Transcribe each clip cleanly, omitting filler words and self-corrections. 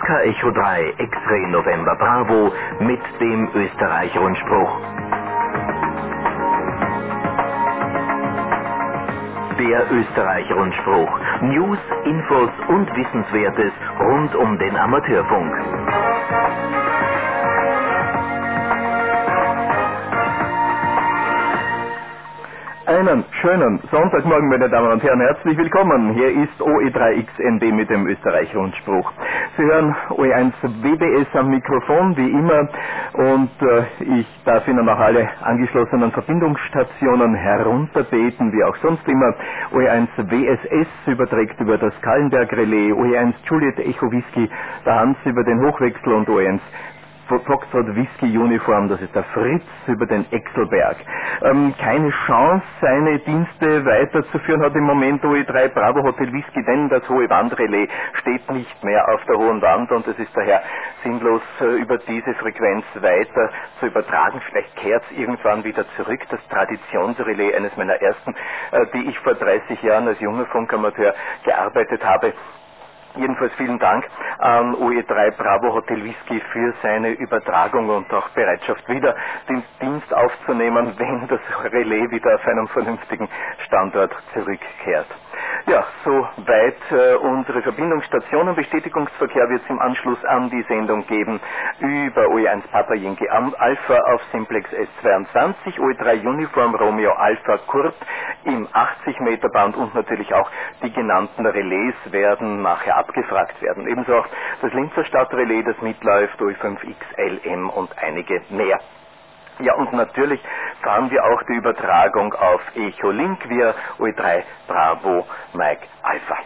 Wacker Echo 3 X-Ray November Bravo mit dem Österreich-Rundspruch. Der Österreich-Rundspruch. News, Infos und Wissenswertes rund um den Amateurfunk. Einen schönen Sonntagmorgen, meine Damen und Herren. Herzlich willkommen. Hier ist OE3XND mit dem Österreich-Rundspruch. Sie hören OE1 WBS am Mikrofon, wie immer. Und ich darf Ihnen auch alle angeschlossenen Verbindungsstationen herunterbeten, wie auch sonst immer. OE1 WSS überträgt über das Kallenberg-Relais, OE1 Juliet Echo Whisky, der Hans über den Hochwechsel und OE1 Foxtrot Whisky Uniform, das ist der Fritz über den Exelberg. Keine Chance, seine Dienste weiterzuführen hat im Moment OE3 Bravo Hotel Whisky, denn das hohe Wandrelais steht nicht mehr auf der hohen Wand und es ist daher sinnlos, über diese Frequenz weiter zu übertragen. Vielleicht kehrt es irgendwann wieder zurück, das Traditionsrelais, eines meiner ersten, die ich vor 30 Jahren als junger Funkamateur gearbeitet habe. Jedenfalls vielen Dank an OE3 Bravo Hotel Whisky für seine Übertragung und auch Bereitschaft, wieder den Dienst aufzunehmen, wenn das Relais wieder auf einem vernünftigen Standort zurückkehrt. Ja, soweit unsere Verbindungsstationen. Bestätigungsverkehr wird es im Anschluss an die Sendung geben über OE1 Papa Yankee Alpha auf Simplex S22, OE3 Uniform Romeo Alpha Kurt im 80 Meter Band und natürlich auch die genannten Relais werden nachher abgefragt werden. Ebenso auch das Linzer Stadtrelais, das mitläuft, OE5XLM und einige mehr. Ja, und natürlich fahren wir auch die Übertragung auf Echo Link via OE3 Bravo Mike Alpha.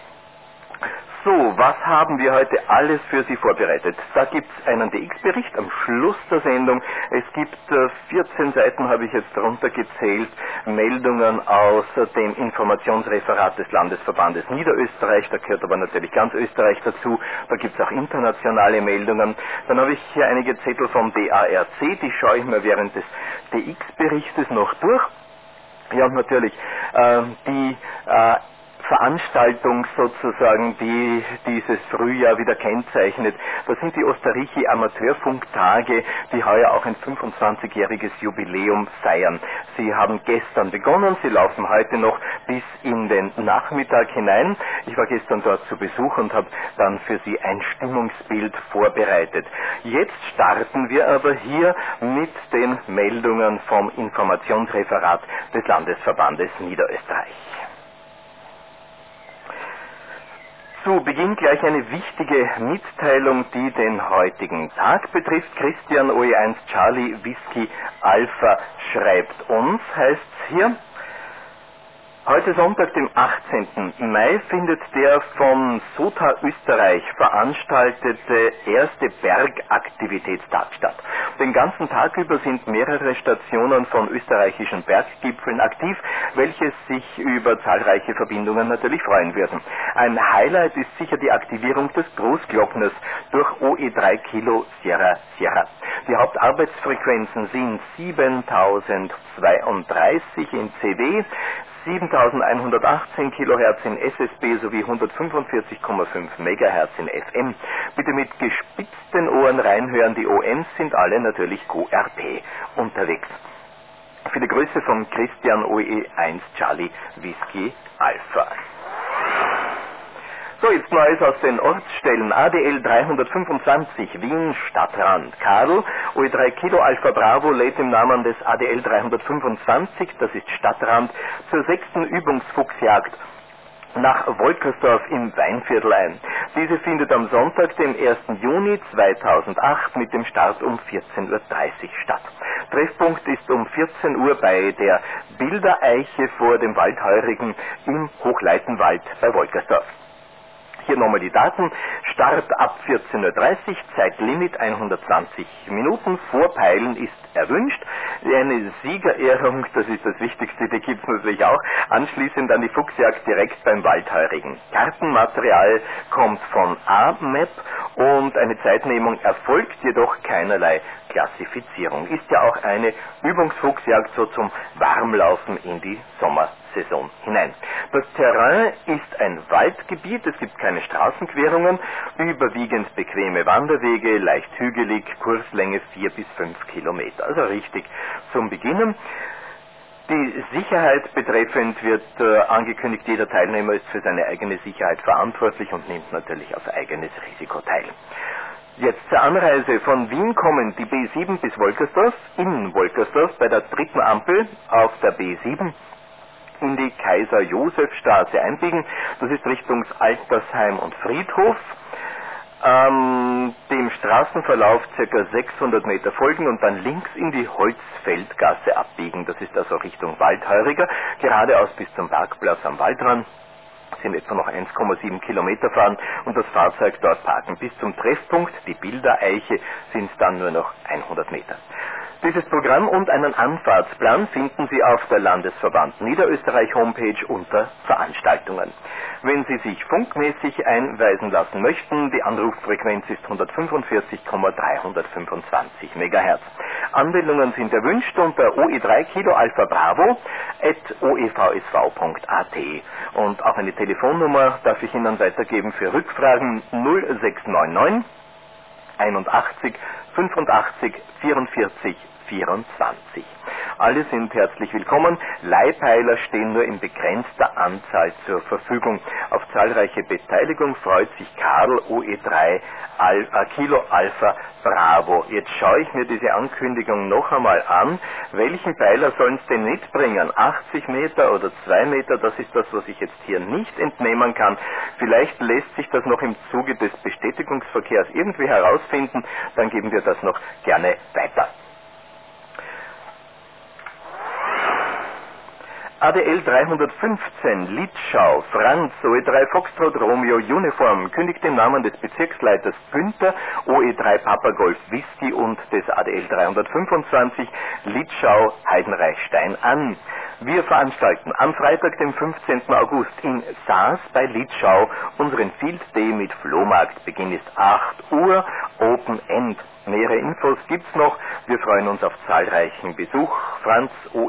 So, was haben wir heute alles für Sie vorbereitet? Da gibt es einen DX-Bericht am Schluss der Sendung. Es gibt 14 Seiten, habe ich jetzt runtergezählt, Meldungen aus dem Informationsreferat des Landesverbandes Niederösterreich. Da gehört aber natürlich ganz Österreich dazu. Da gibt es auch internationale Meldungen. Dann habe ich hier einige Zettel vom DARC, die schaue ich mir während des DX-Berichtes noch durch. Ja, und natürlich die Veranstaltung sozusagen, die dieses Frühjahr wieder kennzeichnet. Das sind die Osterrichi Amateurfunktage, die heuer auch ein 25-jähriges Jubiläum feiern. Sie haben gestern begonnen, sie laufen heute noch bis in den Nachmittag hinein. Ich war gestern dort zu Besuch und habe dann für Sie ein Stimmungsbild vorbereitet. Jetzt starten wir aber hier mit den Meldungen vom Informationsreferat des Landesverbandes Niederösterreich. Zu Beginn gleich eine wichtige Mitteilung, die den heutigen Tag betrifft. Christian OE1 Charlie Whisky Alpha schreibt uns, heißt es hier: Heute Sonntag, dem 18. Mai, findet der von SOTA Österreich veranstaltete erste Bergaktivitätstag statt. Den ganzen Tag über sind mehrere Stationen von österreichischen Berggipfeln aktiv, welche sich über zahlreiche Verbindungen natürlich freuen würden. Ein Highlight ist sicher die Aktivierung des Großglockners durch OE3 Kilo Sierra Sierra. Die Hauptarbeitsfrequenzen sind 7032 in CD, 7118 kHz in SSB sowie 145,5 MHz in FM. Bitte mit gespitzten Ohren reinhören, die OMs sind alle natürlich QRP unterwegs. Viele Grüße von Christian OE1 Charlie Whisky Alpha. So, jetzt Neues aus den Ortsstellen. ADL 325 Wien Stadtrand. Kadel, OE3 Kilo Alpha Bravo lädt im Namen des ADL 325, das ist Stadtrand, zur 6. Übungsfuchsjagd nach Wolkersdorf im Weinviertel ein. Diese findet am Sonntag, den 1. Juni 2008 mit dem Start um 14.30 Uhr statt. Treffpunkt ist um 14 Uhr bei der Bildereiche vor dem Waldheurigen im Hochleitenwald bei Wolkersdorf. Hier nochmal die Daten. Start ab 14.30 Uhr, Zeitlimit 120 Minuten, Vorpeilen ist erwünscht. Eine Siegerehrung, das ist das Wichtigste, die gibt es natürlich auch. Anschließend an die Fuchsjagd direkt beim Waldheurigen. Kartenmaterial kommt von AMAP und eine Zeitnehmung erfolgt, jedoch keinerlei Klassifizierung. Ist ja auch eine Übungsfuchsjagd so zum Warmlaufen in die Sommersaison. Saison hinein. Das Terrain ist ein Waldgebiet, es gibt keine Straßenquerungen, überwiegend bequeme Wanderwege, leicht hügelig, Kurslänge 4 bis 5 Kilometer, also richtig zum Beginnen. Die Sicherheit betreffend wird angekündigt, jeder Teilnehmer ist für seine eigene Sicherheit verantwortlich und nimmt natürlich auf eigenes Risiko teil. Jetzt zur Anreise. Von Wien kommen die B7 bis Wolkersdorf, in Wolkersdorf bei der dritten Ampel auf der B7 in die Kaiser-Josef-Straße einbiegen. Das ist Richtung Altersheim und Friedhof. Dem Straßenverlauf ca. 600 Meter folgen und dann links in die Holzfeldgasse abbiegen. Das ist also Richtung Waldheuriger, geradeaus bis zum Parkplatz am Waldrand. Sind etwa noch 1,7 Kilometer fahren und das Fahrzeug dort parken. Bis zum Treffpunkt, die Bildereiche, sind es dann nur noch 100 Meter. Dieses Programm und einen Anfahrtsplan finden Sie auf der Landesverband Niederösterreich Homepage unter Veranstaltungen. Wenn Sie sich funkmäßig einweisen lassen möchten, die Anruffrequenz ist 145,325 MHz. Anmeldungen sind erwünscht unter OE3 Kilo Alpha Bravo @oevsv.at und auch eine Telefonnummer darf ich Ihnen weitergeben für Rückfragen 0699 81 85 44 24. Alle sind herzlich willkommen. Leihpeiler stehen nur in begrenzter Anzahl zur Verfügung. Auf zahlreiche Beteiligung freut sich Karl OE3 Kilo Alpha Bravo. Jetzt schaue ich mir diese Ankündigung noch einmal an. Welchen Peiler sollen es denn mitbringen? 80 Meter oder 2 Meter? Das ist das, was ich jetzt hier nicht entnehmen kann. Vielleicht lässt sich das noch im Zuge des Bestätigungsverkehrs irgendwie herausfinden. Dann geben wir das noch gerne weiter. ADL 315, Litschau, Franz, OE3 Foxtrot Romeo Uniform, kündigt den Namen des Bezirksleiters Günther, OE3 Papa Golf Whisky und des ADL 325, Litschau Heidenreichstein an. Wir veranstalten am Freitag, dem 15. August in Saas bei Litschau unseren Field Day mit Flohmarkt. Beginn ist 8 Uhr, Open End. Nähere Infos gibt's noch. Wir freuen uns auf zahlreichen Besuch. Franz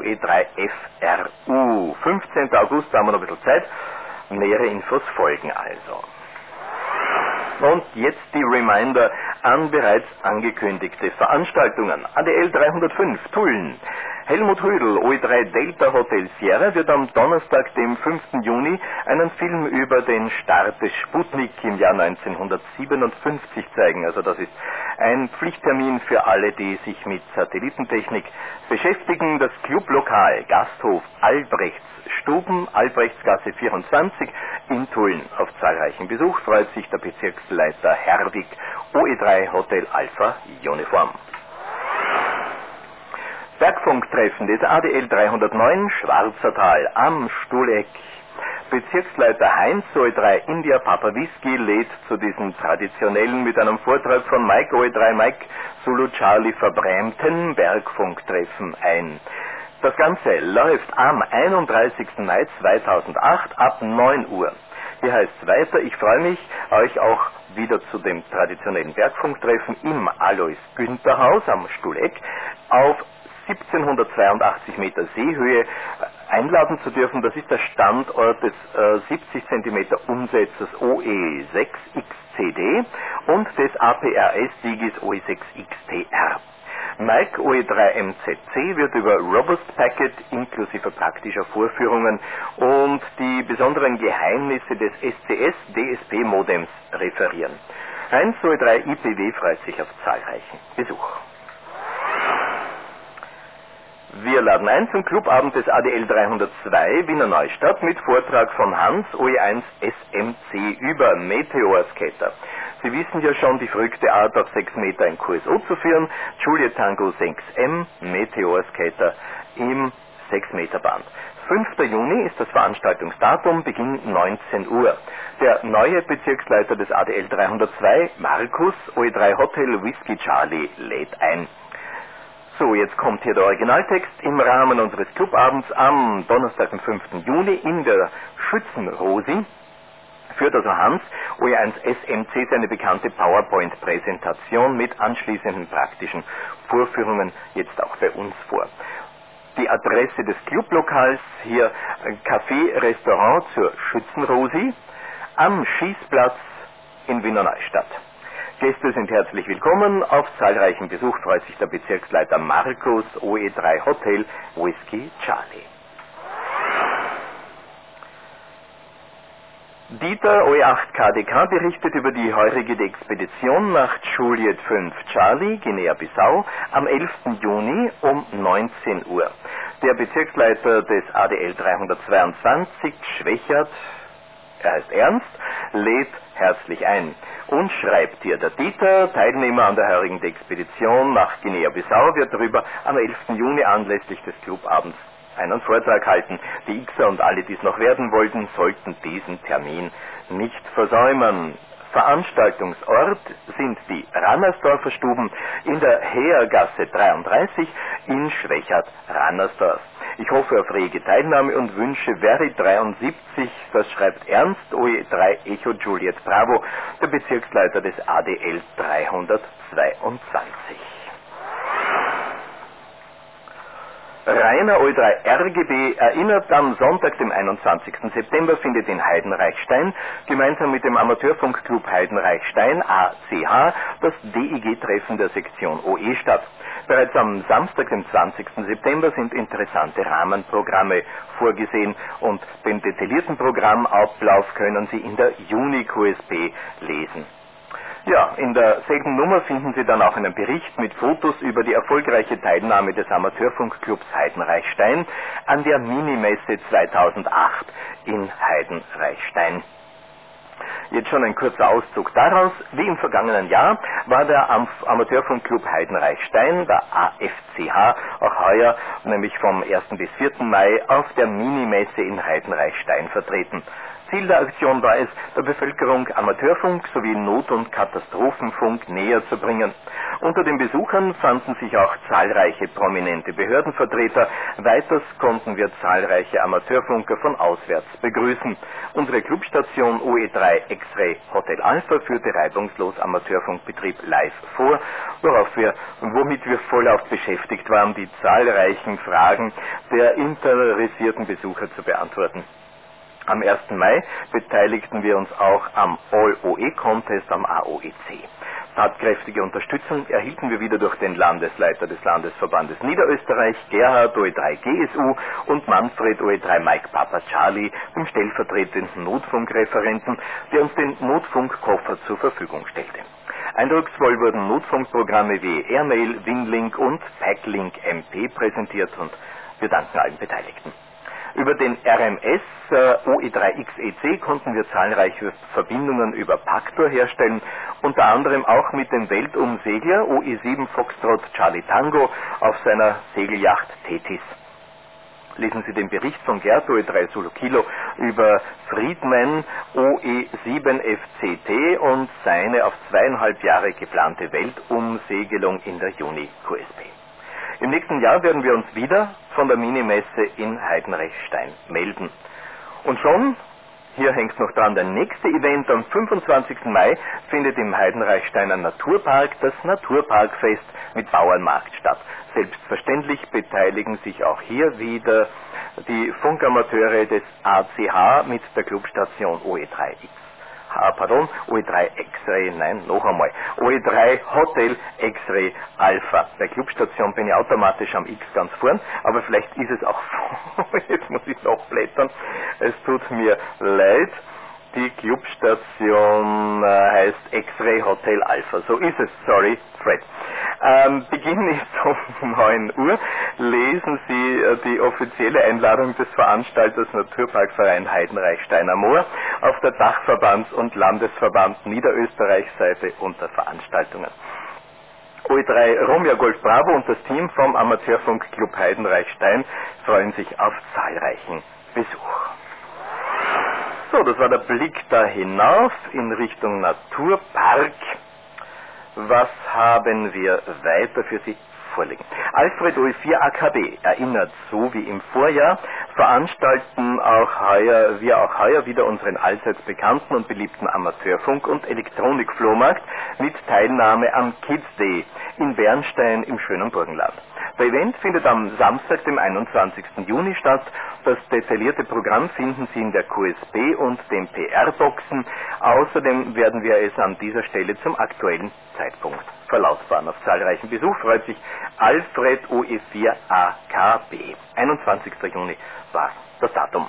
OE3FRU. 15. August, da haben wir noch ein bisschen Zeit. Nähere Infos folgen also. Und jetzt die Reminder an bereits angekündigte Veranstaltungen. ADL 305, Tulln. Helmut Rödel, OE3 Delta Hotel Sierra, wird am Donnerstag, dem 5. Juni, einen Film über den Start des Sputnik im Jahr 1957 zeigen. Also das ist ein Pflichttermin für alle, die sich mit Satellitentechnik beschäftigen. Das Clublokal Gasthof Albrechtsstuben, Albrechtsgasse 24 in Tulln. Auf zahlreichen Besuch freut sich der Bezirksleiter Herwig, OE3 Hotel Alpha Uniform. Bergfunktreffen des ADL 309 Schwarzertal am Stuhleck. Bezirksleiter Heinz OE3 India Papa Whisky lädt zu diesem traditionellen mit einem Vortrag von Mike OE3 Mike Zulu Charlie verbrämten Bergfunktreffen ein. Das Ganze läuft am 31. Mai 2008 ab 9 Uhr. Hier heißt es weiter, ich freue mich, euch auch wieder zu dem traditionellen Bergfunktreffen im Alois Günther Haus am Stuhleck auf 1782 Meter Seehöhe einladen zu dürfen. Das ist der Standort des 70 cm Umsetzers OE6XCD und des APRS-Siegis OE6XTR. Mike OE3MZC wird über Robust Packet inklusive praktischer Vorführungen und die besonderen Geheimnisse des SCS-DSP-Modems referieren. Heinz OE3 IPW freut sich auf zahlreichen Besuch. Wir laden ein zum Clubabend des ADL 302 Wiener Neustadt mit Vortrag von Hans OE1 SMC über Meteorskater. Sie wissen ja schon, die verrückte Art, auf 6 Meter ein QSO zu führen. Juliet Tango 6M, Meteorskater im 6-Meter-Band. 5. Juni ist das Veranstaltungsdatum, Beginn 19 Uhr. Der neue Bezirksleiter des ADL 302, Markus, OE3 Hotel Whisky Charlie, lädt ein. So, jetzt kommt hier der Originaltext im Rahmen unseres Clubabends am Donnerstag, dem 5. Juni in der Schützenrosi. Führt also Hans OE1 SMC seine bekannte PowerPoint-Präsentation mit anschließenden praktischen Vorführungen jetzt auch bei uns vor. Die Adresse des Clublokals, hier Café, Restaurant zur Schützenrosi am Schießplatz in Wiener Neustadt. Gäste sind herzlich willkommen. Auf zahlreichen Besuch freut sich der Bezirksleiter Markus, OE3 Hotel Whisky Charlie. Dieter, OE8 KDK, berichtet über die heurige Expedition nach Juliet 5 Charlie, Guinea-Bissau, am 11. Juni um 19 Uhr. Der Bezirksleiter des ADL 322, Schwächert, er heißt Ernst, lädt herzlich ein und schreibt hier: Der Dieter, Teilnehmer an der heurigen Expedition nach Guinea-Bissau, wird darüber am 11. Juni anlässlich des Clubabends einen Vortrag halten. Die Xer und alle, die es noch werden wollten, sollten diesen Termin nicht versäumen. Veranstaltungsort sind die Rannersdorfer Stuben in der Heergasse 33 in Schwächert-Rannersdorf. Ich hoffe auf rege Teilnahme und wünsche Veri 73, das schreibt Ernst, OE3 Echo Juliet Bravo, der Bezirksleiter des ADL 322. Rainer OE3 RGB erinnert, am Sonntag, dem 21. September, findet in Heidenreichstein gemeinsam mit dem Amateurfunkclub Heidenreichstein ACH das DIG-Treffen der Sektion OE statt. Bereits am Samstag, dem 20. September, sind interessante Rahmenprogramme vorgesehen und den detaillierten Programmablauf können Sie in der Juni-QSP lesen. Ja, in derselben Nummer finden Sie dann auch einen Bericht mit Fotos über die erfolgreiche Teilnahme des Amateurfunkclubs Heidenreichstein an der Minimesse 2008 in Heidenreichstein. Jetzt schon ein kurzer Auszug daraus. Wie im vergangenen Jahr war der Amateurfunkclub Heidenreichstein, der AFCH, auch heuer, nämlich vom 1. bis 4. Mai, auf der Minimesse in Heidenreichstein vertreten. Ziel der Aktion war es, der Bevölkerung Amateurfunk sowie Not- und Katastrophenfunk näher zu bringen. Unter den Besuchern fanden sich auch zahlreiche prominente Behördenvertreter. Weiters konnten wir zahlreiche Amateurfunker von auswärts begrüßen. Unsere Clubstation OE3 X-Ray Hotel Alpha führte reibungslos Amateurfunkbetrieb live vor, womit wir vollauf beschäftigt waren, die zahlreichen Fragen der interessierten Besucher zu beantworten. Am 1. Mai beteiligten wir uns auch am All-OE-Contest am AOEC. Tatkräftige Unterstützung erhielten wir wieder durch den Landesleiter des Landesverbandes Niederösterreich, Gerhard OE3 GSU und Manfred OE3 Mike Papa Charlie, dem stellvertretenden Notfunkreferenten, der uns den Notfunkkoffer zur Verfügung stellte. Eindrucksvoll wurden Notfunkprogramme wie Airmail, Winlink und Packlink MP präsentiert und wir danken allen Beteiligten. Über den RMS OE3XEC konnten wir zahlreiche Verbindungen über Paktor herstellen, unter anderem auch mit dem Weltumsegler OE7 Foxtrot Charlie Tango auf seiner Segelyacht Thetis. Lesen Sie den Bericht von Gerd OE3 Zulu Kilo über Friedman OE7 FCT und seine auf 2,5 Jahre geplante Weltumsegelung in der Juni-QSP. Im nächsten Jahr werden wir uns wieder von der Minimesse in Heidenreichstein melden. Und schon, hier hängt noch dran, der nächste Event am 25. Mai findet im Heidenreichsteiner Naturpark das Naturparkfest mit Bauernmarkt statt. Selbstverständlich beteiligen sich auch hier wieder die Funkamateure des ACH mit der Clubstation OE3X. OE3 X-Ray, OE3 Hotel X-Ray Alpha. Bei Clubstation bin ich automatisch am X ganz vorn, aber vielleicht ist es auch jetzt muss ich noch blättern. Es tut mir leid. Die Clubstation heißt X-Ray Hotel Alpha. So ist es, sorry, Fred. Beginn ist um 9 Uhr. Lesen Sie die offizielle Einladung des Veranstalters Naturparkverein Heidenreichsteiner Moor auf der Dachverbands- und Landesverband Niederösterreich-Seite unter Veranstaltungen. OE3 Romeo Golf Bravo und das Team vom Amateurfunkclub Heidenreichstein freuen sich auf zahlreichen Besuch. So, das war der Blick da hinauf in Richtung Naturpark. Was haben wir weiter für Sie vorliegen? Alfred OE4 AKB erinnert, so wie im Vorjahr, veranstalten wir auch heuer wieder unseren allseits bekannten und beliebten Amateurfunk- und Elektronikflohmarkt mit Teilnahme am Kids Day in Bernstein im schönen Burgenland. Der Event findet am Samstag, dem 21. Juni statt. Das detaillierte Programm finden Sie in der QSB und den PR-Boxen. Außerdem werden wir es an dieser Stelle zum aktuellen Zeitpunkt verlautbaren. Auf zahlreichen Besuch freut sich Alfred OE4AKB. 21. Juni war das Datum.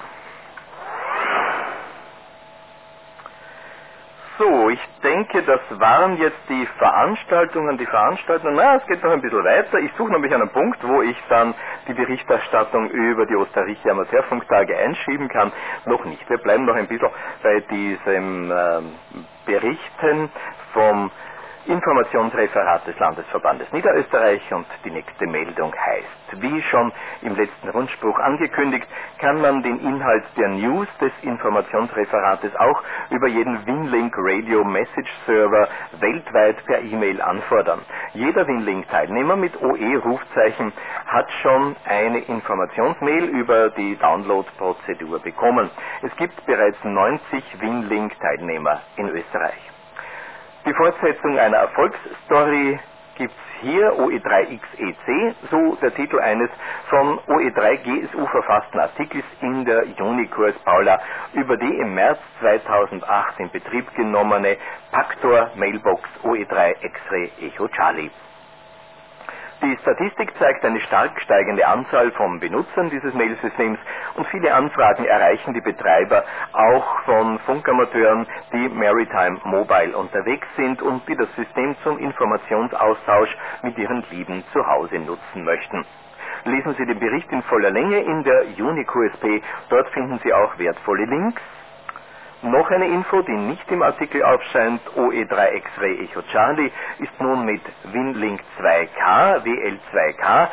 So, ich denke, das waren jetzt die Veranstaltungen. Na, es geht noch ein bisschen weiter. Ich suche nämlich einen Punkt, wo ich dann die Berichterstattung über die Osterreicher Amateurfunktage einschieben kann. Noch nicht. Wir bleiben noch ein bisschen bei diesem Berichten vom Informationsreferat des Landesverbandes Niederösterreich, und die nächste Meldung heißt: Wie schon im letzten Rundspruch angekündigt, kann man den Inhalt der News des Informationsreferates auch über jeden Winlink Radio Message Server weltweit per E-Mail anfordern. Jeder Winlink-Teilnehmer mit OE-Rufzeichen hat schon eine Informationsmail über die Download-Prozedur bekommen. Es gibt bereits 90 Winlink-Teilnehmer in Österreich. Die Fortsetzung einer Erfolgsstory gibt's hier, OE3XEC, so der Titel eines von OE3 GSU verfassten Artikels in der Unikurs Paula über die im März 2008 in Betrieb genommene Pactor Mailbox OE3 X-Ray Echo Charlie. Die Statistik zeigt eine stark steigende Anzahl von Benutzern dieses Mailsystems, und viele Anfragen erreichen die Betreiber auch von Funkamateuren, die Maritime Mobile unterwegs sind und die das System zum Informationsaustausch mit ihren Lieben zu Hause nutzen möchten. Lesen Sie den Bericht in voller Länge in der UniQSP, dort finden Sie auch wertvolle Links. Noch eine Info, die nicht im Artikel aufscheint: OE3 X-Ray Echo Charlie ist nun mit Winlink 2K, WL2K,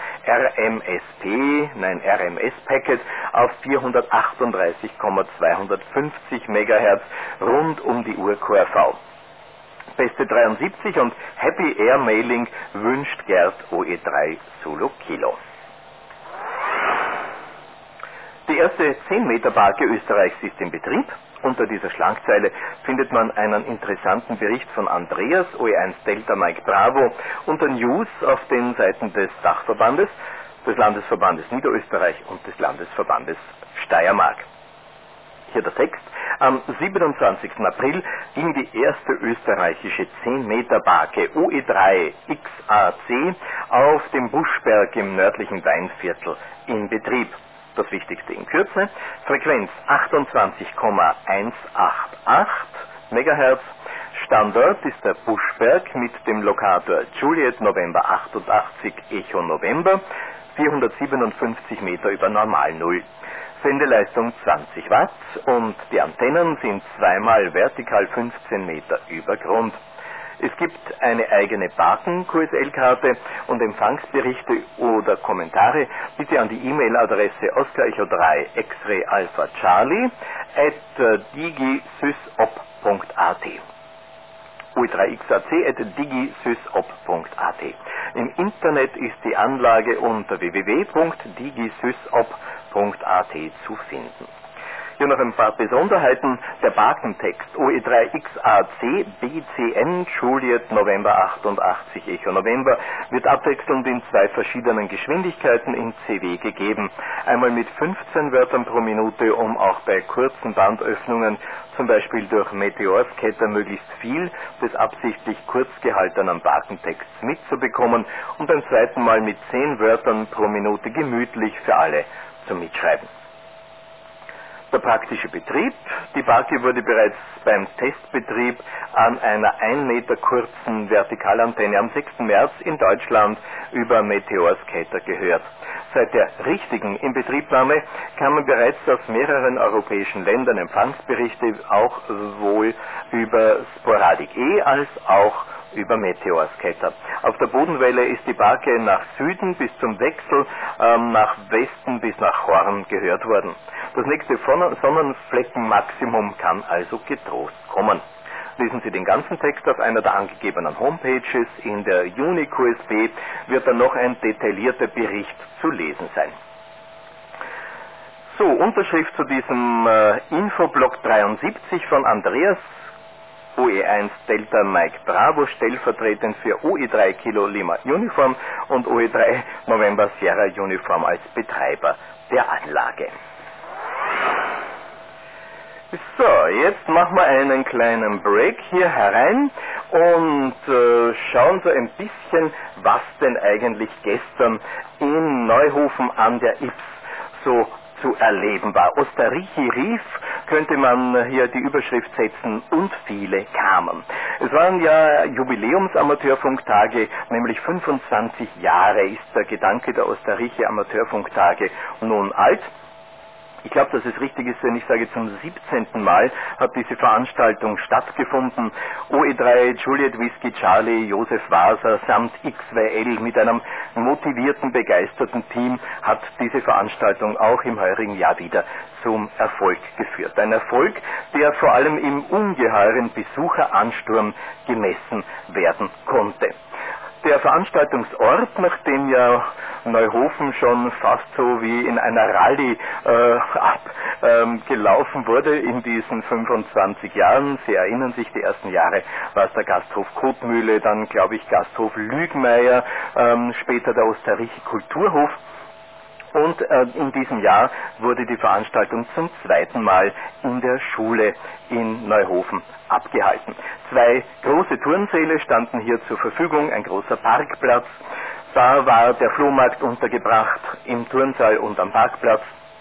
RMS-Packet auf 438,250 MHz rund um die Uhr QRV. Beste 73 und Happy Air Mailing wünscht Gerd OE3 Zulu Kilo. Die erste 10-Meter-Barke Österreichs ist in Betrieb. Unter dieser Schlagzeile findet man einen interessanten Bericht von Andreas, OE1 Delta Mike Bravo, unter News auf den Seiten des Dachverbandes, des Landesverbandes Niederösterreich und des Landesverbandes Steiermark. Hier der Text: Am 27. April ging die erste österreichische 10-Meter-Barke OE3 XAC auf dem Buschberg im nördlichen Weinviertel in Betrieb. Das Wichtigste in Kürze: Frequenz 28,188 MHz. Standort ist der Buschberg mit dem Lokator Juliet November 88 Echo November, 457 Meter über Normalnull. Sendeleistung 20 Watt und die Antennen sind zweimal vertikal 15 Meter über Grund. Es gibt eine eigene Barken-QSL-Karte, und Empfangsberichte oder Kommentare bitte an die E-Mail-Adresse Oscar Echo 3 X-Ray Alpha Charlie @digisysop.at. OE3XAC@digisysop.at. Im Internet ist die Anlage unter www.digisysop.at zu finden. Hier noch ein paar Besonderheiten. Der Barkentext OE3XAC BCN Juliet November 88 Echo November wird abwechselnd in zwei verschiedenen Geschwindigkeiten in CW gegeben. Einmal mit 15 Wörtern pro Minute, um auch bei kurzen Bandöffnungen, zum Beispiel durch Meteorscatter, möglichst viel des absichtlich kurz gehaltenen Barkentexts mitzubekommen, und beim zweiten Mal mit 10 Wörtern pro Minute gemütlich für alle zum Mitschreiben. Der praktische Betrieb: Die Barke wurde bereits beim Testbetrieb an einer 1 Meter kurzen Vertikalantenne am 6. März in Deutschland über Meteorscatter gehört. Seit der richtigen Inbetriebnahme kann man bereits aus mehreren europäischen Ländern Empfangsberichte auch sowohl über Sporadic E als auch über Meteorscatter. Auf der Bodenwelle ist die Barke nach Süden bis zum Wechsel, nach Westen bis nach Horn gehört worden. Das nächste Sonnenfleckenmaximum kann also getrost kommen. Lesen Sie den ganzen Text auf einer der angegebenen Homepages. In der UniQSB wird dann noch ein detaillierter Bericht zu lesen sein. So, Unterschrift zu diesem Infoblock 73 von Andreas OE1 Delta Mike Bravo stellvertretend für OE3 Kilo Lima Uniform und OE3 November Sierra Uniform als Betreiber der Anlage. So, jetzt machen wir einen kleinen Break hier herein und schauen so ein bisschen, was denn eigentlich gestern in Neuhofen an der Ybbs so zu erleben war. Osterrichi rief, könnte man hier die Überschrift setzen, und viele kamen. Es waren ja Jubiläums-Amateurfunktage, nämlich 25 Jahre ist der Gedanke der Osterrichi Amateurfunktage nun alt. Ich glaube, dass es richtig ist, wenn ich sage, zum 17. Mal hat diese Veranstaltung stattgefunden. OE3, Juliet Whiskey Charlie, Josef Waser samt XWL mit einem motivierten, begeisterten Team hat diese Veranstaltung auch im heurigen Jahr wieder zum Erfolg geführt. Ein Erfolg, der vor allem im ungeheuren Besucheransturm gemessen werden konnte. Der Veranstaltungsort, nachdem ja Neuhofen schon fast so wie in einer Rallye gelaufen wurde in diesen 25 Jahren. Sie erinnern sich, die ersten Jahre war es der Gasthof Kotmühle, dann glaube ich Gasthof Lügmeier, später der Osterrichi Kulturhof. Und in diesem Jahr wurde die Veranstaltung zum zweiten Mal in der Schule in Neuhofen abgehalten. 2 große Turnsäle standen hier zur Verfügung, ein großer Parkplatz. Da war der Flohmarkt untergebracht, im Turnsaal und am Parkplatz.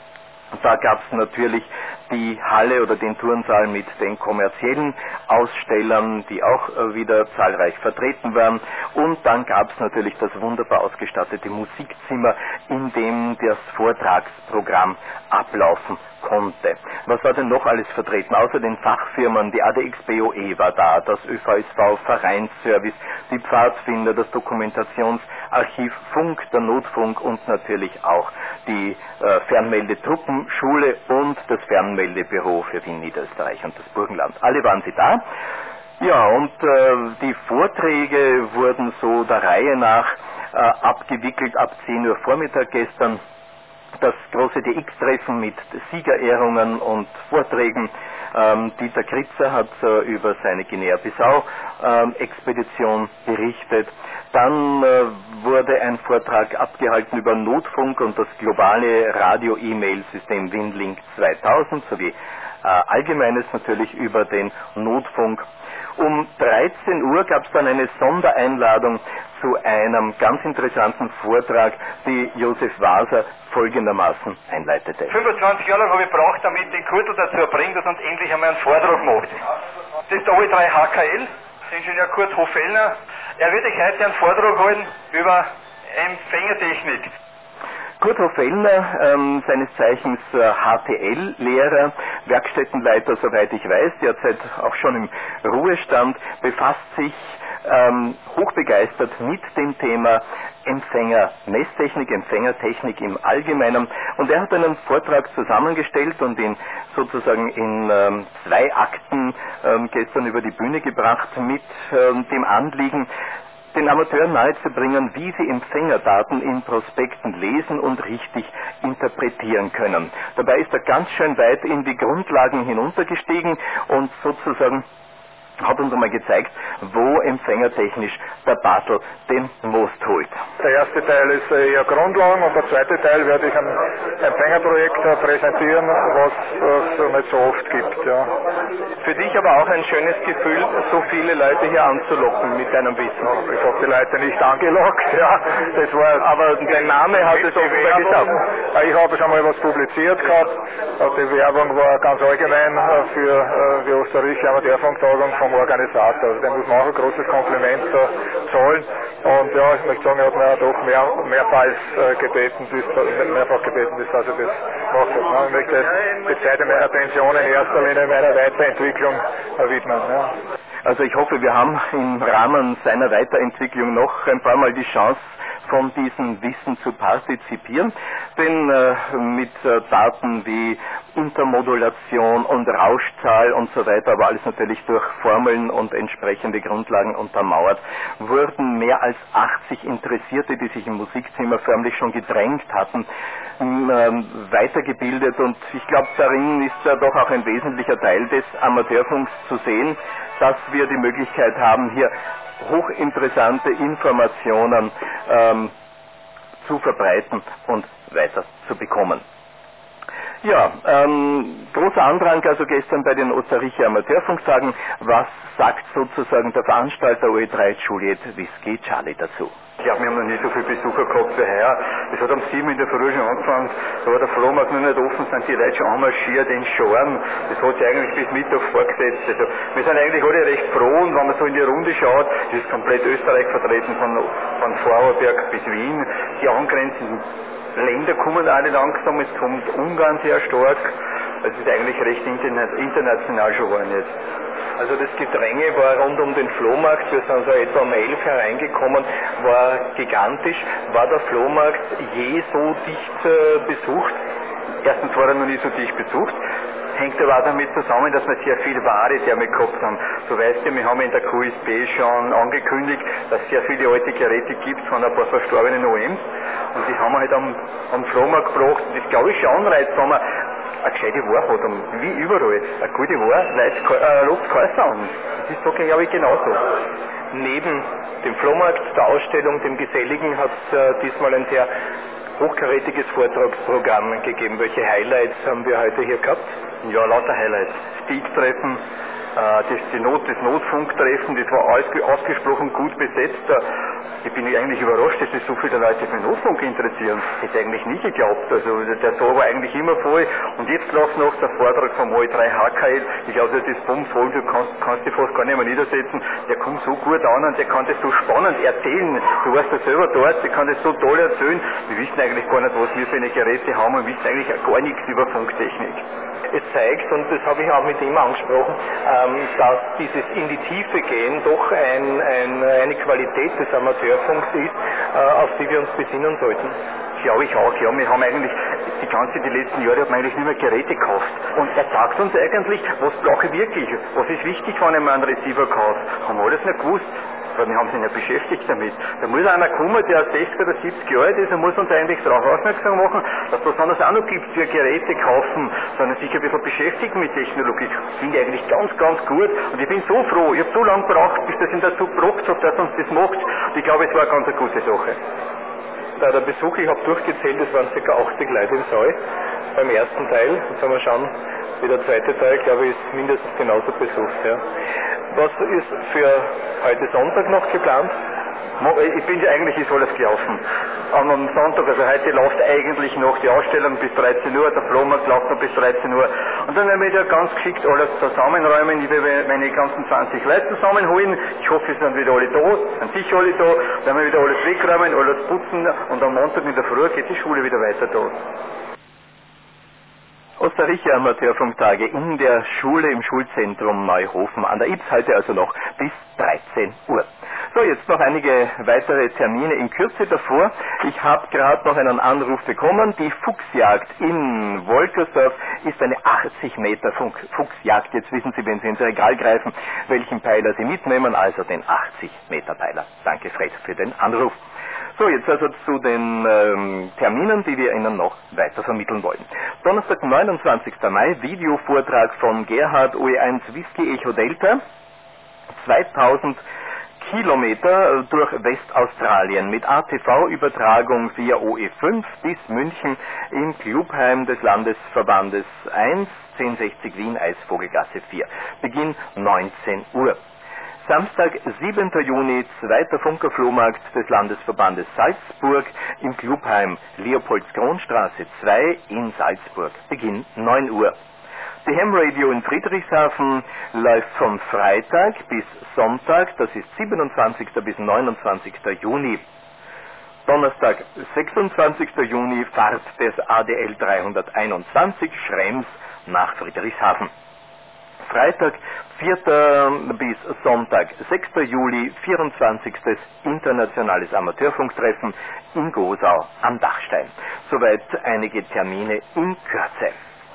Da gab es natürlich die Halle oder den Turnsaal mit den kommerziellen Ausstellern, die auch wieder zahlreich vertreten waren. Und dann gab es natürlich das wunderbar ausgestattete Musikzimmer, in dem das Vortragsprogramm ablaufen konnte. Was war denn noch alles vertreten? Außer den Fachfirmen, die ADX-BOE war da, das ÖVSV Vereinsservice, die Pfadfinder, das Dokumentationsarchiv Funk, der Notfunk und natürlich auch die Fernmeldetruppenschule und das Fernmeldebüro für Wien, Niederösterreich und das Burgenland. Alle waren sie da. Ja, und die Vorträge wurden so der Reihe nach abgewickelt ab 10 Uhr Vormittag gestern. Das große DX-Treffen mit Siegerehrungen und Vorträgen. Dieter Kritzer hat über seine Guinea-Bissau-Expedition berichtet. Dann wurde ein Vortrag abgehalten über Notfunk und das globale Radio-E-Mail-System WinLink 2000 sowie Allgemeines natürlich über den Notfunk. Um 13 Uhr gab es dann eine Sondereinladung zu einem ganz interessanten Vortrag, die Josef Waser folgendermaßen einleitete. 25 Jahre lang habe ich gebraucht, damit ich den Kurtel dazu bringe, dass uns endlich einmal einen Vortrag macht. Das ist der OE3 HKL, Ingenieur Kurt Hofellner. Er wird euch heute einen Vortrag halten über Empfängertechnik. Kurt Hofellner, seines Zeichens HTL-Lehrer, Werkstättenleiter, soweit ich weiß, derzeit auch schon im Ruhestand, befasst sich hochbegeistert mit dem Thema Empfängermesstechnik, Empfängertechnik im Allgemeinen. Und er hat einen Vortrag zusammengestellt und ihn sozusagen in 2 Akten gestern über die Bühne gebracht mit dem Anliegen, den Amateuren nahezubringen, wie sie Empfängerdaten in Prospekten lesen und richtig interpretieren können. Dabei ist er ganz schön weit in die Grundlagen hinuntergestiegen und sozusagen hat uns einmal gezeigt, wo empfängertechnisch der Bartel den Most holt. Der erste Teil ist eher Grundlagen und der zweite Teil werde ich ein Empfängerprojekt präsentieren, was es nicht so oft gibt. Ja. Für dich aber auch ein schönes Gefühl, so viele Leute hier anzulocken mit deinem Wissen. Ich habe die Leute nicht angelockt, ja. Das war aber dein Name hat es offenbar gesagt. Ich habe schon mal was publiziert gehabt. Die Werbung war ganz allgemein für die Osterrichi Amateurfunktagung vom Organisator. Also dem muss man auch ein großes Kompliment zahlen. Und ja, ich möchte sagen, er hat mir doch mehrfach gebeten, dass ich das mache. Ja, ich möchte die Zeit meiner Pension in erster Linie meiner Weiterentwicklung widmen. Ja. Also ich hoffe, wir haben im Rahmen seiner Weiterentwicklung noch ein paar Mal die Chance, von diesem Wissen zu partizipieren, denn mit Daten wie Intermodulation und Rauschzahl und so weiter, aber alles natürlich durch Formeln und entsprechende Grundlagen untermauert, wurden mehr als 80 Interessierte, die sich im Musikzimmer förmlich schon gedrängt hatten, weitergebildet, und ich glaube, darin ist doch auch ein wesentlicher Teil des Amateurfunks zu sehen, dass wir die Möglichkeit haben, hier hochinteressante Informationen zu verbreiten und weiter zu bekommen. Ja, großer Andrang also gestern bei den Österreicher Amateurfunktagen. Was sagt sozusagen der Veranstalter OE3 Juliet Whisky Charlie dazu? Ich glaube, wir haben noch nie so viele Besucher gehabt wie heuer. Es hat um 7 in der Früh schon angefangen, da war der Flohmarkt noch nicht offen, sind die Leute schon anmarschiert in Scharen. Das hat sich eigentlich bis Mittag vorgesetzt. Also wir sind eigentlich alle recht froh, und wenn man so in die Runde schaut, das ist komplett Österreich vertreten, von Vorarlberg bis Wien. Die angrenzenden Länder kommen alle langsam, es kommt Ungarn sehr stark. Es ist eigentlich recht international schon geworden jetzt. Also das Gedränge war rund um den Flohmarkt, wir sind so etwa um 11 hereingekommen, war gigantisch. War der Flohmarkt je so dicht besucht? Erstens war er noch nie so dicht besucht. Hängt aber auch damit zusammen, dass wir sehr viel Ware damit gehabt haben. So weißt du, wir haben in der QSB schon angekündigt, dass es sehr viele alte Geräte gibt von ein paar verstorbenen OMs. Und die haben wir halt am Flohmarkt gebracht. Und das glaube ich schon Anreiz, wenn man eine gescheite Ware hat, wie überall. Eine gute Ware lobt keiner an. Das ist so, glaube ich, genauso. Neben dem Flohmarkt, der Ausstellung, dem Geselligen, hat es diesmal ein sehr hochkarätiges Vortragsprogramm gegeben. Welche Highlights haben wir heute hier gehabt? Ja, lauter Highlights. Speak-Treffen, das Notfunktreffen, das war ausgesprochen gut besetzt. Ich bin eigentlich überrascht, dass sich so viele Leute für Notfunk interessieren. Hätte eigentlich nie geglaubt. Also der Saal war eigentlich immer voll. Und jetzt läuft noch der Vortrag vom OE3 HKL. Ich glaube, das ist bummvoll, du kannst dich fast gar nicht mehr niedersetzen. Der kommt so gut an und der kann das so spannend erzählen. Du warst ja selber dort, der kann das so toll erzählen. Wir wissen eigentlich gar nicht, was wir für eine Geräte haben, und wissen eigentlich gar nichts über Funktechnik. Es zeigt, und das habe ich auch mit ihm angesprochen, dass dieses in die Tiefe gehen doch eine Qualität des Amateurfunks ist, auf die wir uns besinnen sollten. Glaube ich auch, ja. Wir haben eigentlich die letzten Jahre hat man eigentlich nicht mehr Geräte gekauft. Und er sagt uns eigentlich, was brauche ich wirklich, was ist wichtig, wenn ich mir einen Receiver kaufe. Haben wir alles nicht gewusst. Aber wir haben uns nicht beschäftigt damit. Da muss einer kommen, der 60 oder 70 Jahre alt ist, und muss uns eigentlich darauf aufmerksam machen, dass es was anderes auch noch gibt für Geräte kaufen, sondern sich ein bisschen beschäftigen mit Technologie. Das finde ich eigentlich ganz, ganz gut. Und ich bin so froh. Ich habe so lange gebraucht, bis das in der Zug gebracht hat, dass uns das macht. Und ich glaube, es war eine ganz gute Sache. Der Besuch, ich habe durchgezählt, es waren ca. 80 Leute im Saal beim ersten Teil. Jetzt werden wir schauen, wie der zweite Teil, glaube ich, ist mindestens genauso besucht. Ja. Was ist für heute Sonntag noch geplant? Ich bin ja eigentlich, ist alles gelaufen. Am Sonntag, also heute läuft eigentlich noch die Ausstellung bis 13 Uhr, der Flohmarkt läuft noch bis 13 Uhr. Und dann werden wir wieder ganz geschickt alles zusammenräumen. Ich werde meine ganzen 20 Leute zusammenholen. Ich hoffe, es sind wieder alle da, sind sicher alle da. Dann werden wir wieder alles wegräumen, alles putzen, und am Montag in der Früh geht die Schule wieder weiter da. Österreicher Amateurfunktage in der Schule im Schulzentrum Neuhofen an der Ips, heute also noch bis 13 Uhr. So, jetzt noch einige weitere Termine in Kürze davor. Ich habe gerade noch einen Anruf bekommen. Die Fuchsjagd in Wolkersdorf ist eine 80 Meter Fuchsjagd. Jetzt wissen Sie, wenn Sie ins Regal greifen, welchen Peiler Sie mitnehmen, also den 80 Meter Peiler. Danke, Fred, für den Anruf. So, jetzt also zu den Terminen, die wir Ihnen noch weiter vermitteln wollen. Donnerstag, 29. Mai, Videovortrag von Gerhard OE1 Whisky Echo Delta, 2000 Kilometer durch Westaustralien mit ATV-Übertragung via OE5 bis München im Clubheim des Landesverbandes 1, 1060 Wien, Eisvogelgasse 4. Beginn 19 Uhr. Samstag, 7. Juni, 2. Funkerflohmarkt des Landesverbandes Salzburg im Clubheim Leopoldskronstraße 2 in Salzburg. Beginn 9 Uhr. Die Ham Radio in Friedrichshafen läuft von Freitag bis Sonntag, das ist 27. bis 29. Juni. Donnerstag, 26. Juni, Fahrt des ADL 321 Schrems nach Friedrichshafen. Freitag, 4. bis Sonntag, 6. Juli, 24. Internationales Amateurfunktreffen in Gosau am Dachstein. Soweit einige Termine in Kürze.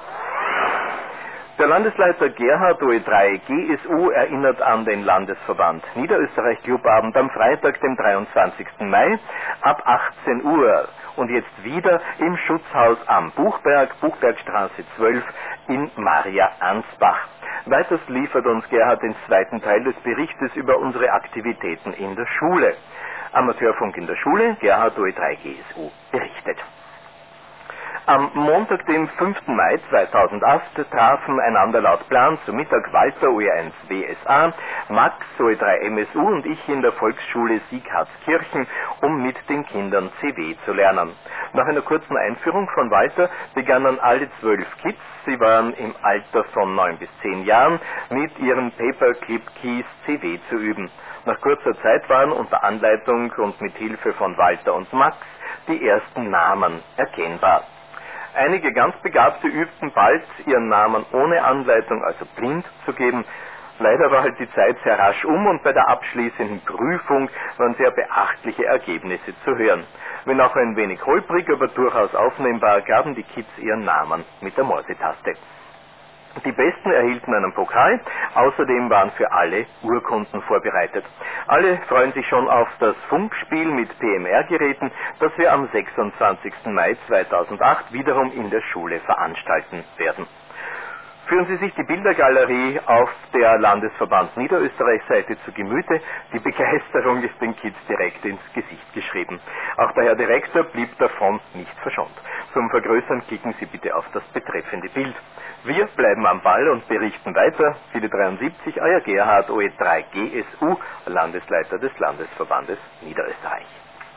Der Landesleiter Gerhard OE3 GSU erinnert an den Landesverband Niederösterreich Clubabend am Freitag, dem 23. Mai ab 18 Uhr und jetzt wieder im Schutzhaus am Buchberg, Buchbergstraße 12 in Maria Ansbach. Weiters liefert uns Gerhard den zweiten Teil des Berichtes über unsere Aktivitäten in der Schule. Amateurfunk in der Schule, Gerhard OE3 GSU berichtet. Am Montag, dem 5. Mai 2008, trafen einander laut Plan zu Mittag Walter OE1 WSA, Max OE3 MSU und ich in der Volksschule Sieghartskirchen, um mit den Kindern CW zu lernen. Nach einer kurzen Einführung von Walter begannen alle 12 Kids, sie waren im Alter von 9 bis 10 Jahren, mit ihren Paperclip Keys CW zu üben. Nach kurzer Zeit waren unter Anleitung und mit Hilfe von Walter und Max die ersten Namen erkennbar. Einige ganz Begabte übten bald, ihren Namen ohne Anleitung, also blind, zu geben. Leider war halt die Zeit sehr rasch und bei der abschließenden Prüfung waren sehr beachtliche Ergebnisse zu hören. Wenn auch ein wenig holprig, aber durchaus aufnehmbar, gaben die Kids ihren Namen mit der Morsetaste. Die Besten erhielten einen Pokal, außerdem waren für alle Urkunden vorbereitet. Alle freuen sich schon auf das Funkspiel mit PMR-Geräten, das wir am 26. Mai 2008 wiederum in der Schule veranstalten werden. Führen Sie sich die Bildergalerie auf der Landesverband Niederösterreich-Seite zu Gemüte. Die Begeisterung ist den Kids direkt ins Gesicht geschrieben. Auch der Herr Direktor blieb davon nicht verschont. Zum Vergrößern klicken Sie bitte auf das betreffende Bild. Wir bleiben am Ball und berichten weiter. Viele 73, euer Gerhard OE3 GSU, Landesleiter des Landesverbandes Niederösterreich.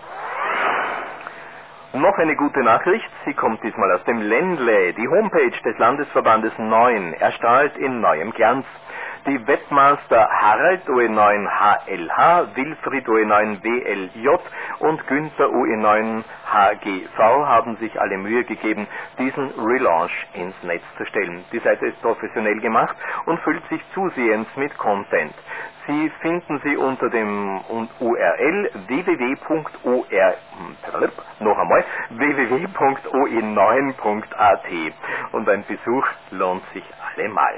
Noch eine gute Nachricht, sie kommt diesmal aus dem Ländle. Die Homepage des Landesverbandes 9 erstrahlt in neuem Glanz. Die Webmaster Harald OE9 HLH, Wilfried OE9 WLJ und Günther OE9 HGV haben sich alle Mühe gegeben, diesen Relaunch ins Netz zu stellen. Die Seite ist professionell gemacht und füllt sich zusehends mit Content. Sie finden sie unter dem URL www.oe9.at und ein Besuch lohnt sich allemal.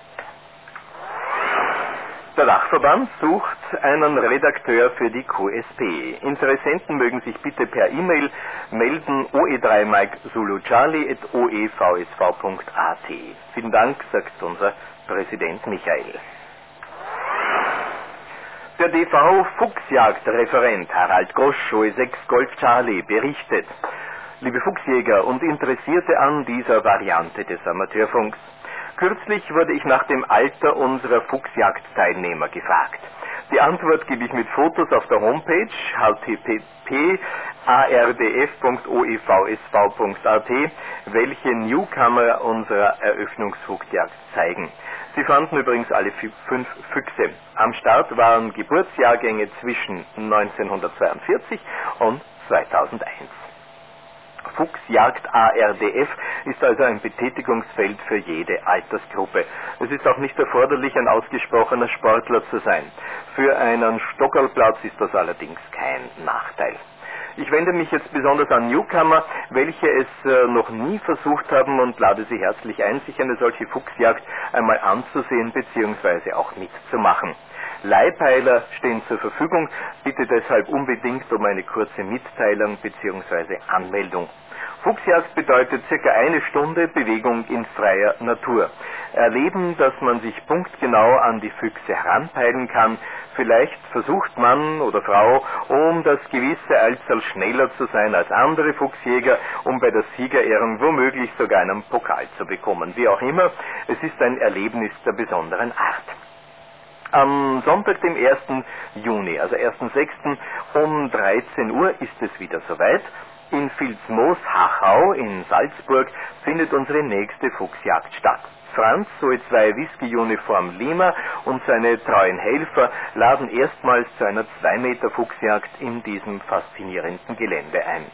Der Dachverband sucht einen Redakteur für die QSP. Interessenten mögen sich bitte per E-Mail melden OE3 Mike Zulu Charlie @oevsv.at. Vielen Dank, sagt unser Präsident Michael. Der DV-Fuchsjagdreferent Harald Grosch, OE6 Golf Charlie, berichtet: Liebe Fuchsjäger und Interessierte an dieser Variante des Amateurfunks, kürzlich wurde ich nach dem Alter unserer Fuchsjagdteilnehmer gefragt. Die Antwort gebe ich mit Fotos auf der Homepage http://ardf.oevsv.at, welche Newcomer unserer Eröffnungsfuchsjagd zeigen. Sie fanden übrigens alle 5 Füchse. Am Start waren Geburtsjahrgänge zwischen 1942 und 2001. Fuchsjagd ARDF ist also ein Betätigungsfeld für jede Altersgruppe. Es ist auch nicht erforderlich, ein ausgesprochener Sportler zu sein. Für einen Stockerlplatz ist das allerdings kein Nachteil. Ich wende mich jetzt besonders an Newcomer, welche es noch nie versucht haben und lade Sie herzlich ein, sich eine solche Fuchsjagd einmal anzusehen bzw. auch mitzumachen. Leihpeiler stehen zur Verfügung, bitte deshalb unbedingt um eine kurze Mitteilung bzw. Anmeldung. Fuchsjagd bedeutet circa 1 Stunde Bewegung in freier Natur. Erleben, dass man sich punktgenau an die Füchse heranpeilen kann. Vielleicht versucht Mann oder Frau, um das gewisse Alter schneller zu sein als andere Fuchsjäger, um bei der Siegerehrung womöglich sogar einen Pokal zu bekommen. Wie auch immer, es ist ein Erlebnis der besonderen Art. Am Sonntag, dem 1. Juni, also 1.6. um 13 Uhr ist es wieder soweit. In Vilsmoos-Hachau in Salzburg findet unsere nächste Fuchsjagd statt. Franz, OE2 Whisky Uniform Lima und seine treuen Helfer laden erstmals zu einer 2 Meter Fuchsjagd in diesem faszinierenden Gelände ein.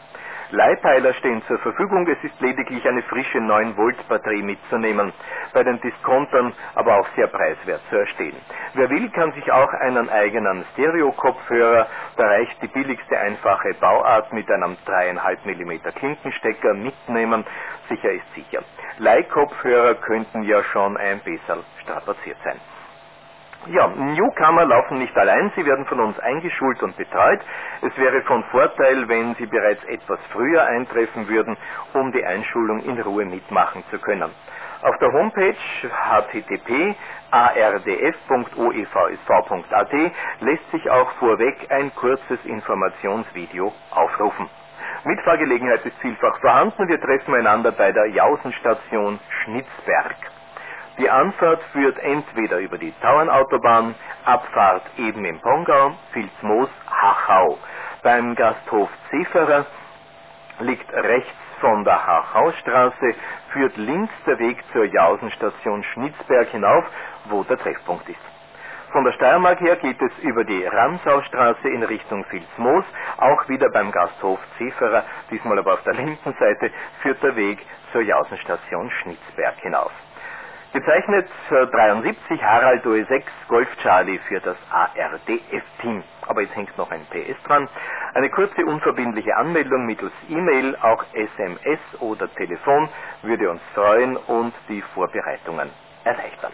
Leihteiler stehen zur Verfügung, es ist lediglich eine frische 9-Volt-Batterie mitzunehmen, bei den Diskontern aber auch sehr preiswert zu erstehen. Wer will, kann sich auch einen eigenen Stereo-Kopfhörer, da reicht die billigste einfache Bauart mit einem 3,5 mm Klinkenstecker mitnehmen, sicher ist sicher. Leihkopfhörer könnten ja schon ein bisschen strapaziert sein. Ja, Newcomer laufen nicht allein, sie werden von uns eingeschult und betreut. Es wäre von Vorteil, wenn sie bereits etwas früher eintreffen würden, um die Einschulung in Ruhe mitmachen zu können. Auf der Homepage http://ardf.oevsv.at lässt sich auch vorweg ein kurzes Informationsvideo aufrufen. Mitfahrgelegenheit ist vielfach vorhanden, wir treffen einander bei der Jausenstation Schnitzberg. Die Anfahrt führt entweder über die Tauernautobahn, Abfahrt eben im Pongau, Vilsmoos, Hachau. Beim Gasthof Zeferer liegt rechts von der Hachaustraße, führt links der Weg zur Jausenstation Schnitzberg hinauf, wo der Treffpunkt ist. Von der Steiermark her geht es über die Ramsaustraße in Richtung Vilsmoos, auch wieder beim Gasthof Zeferer, diesmal aber auf der linken Seite, führt der Weg zur Jausenstation Schnitzberg hinauf. Gezeichnet 73 Harald OE6 Golf Charlie für das ARDF-Team. Aber jetzt hängt noch ein PS dran. Eine kurze unverbindliche Anmeldung mittels E-Mail, auch SMS oder Telefon würde uns freuen und die Vorbereitungen erleichtern.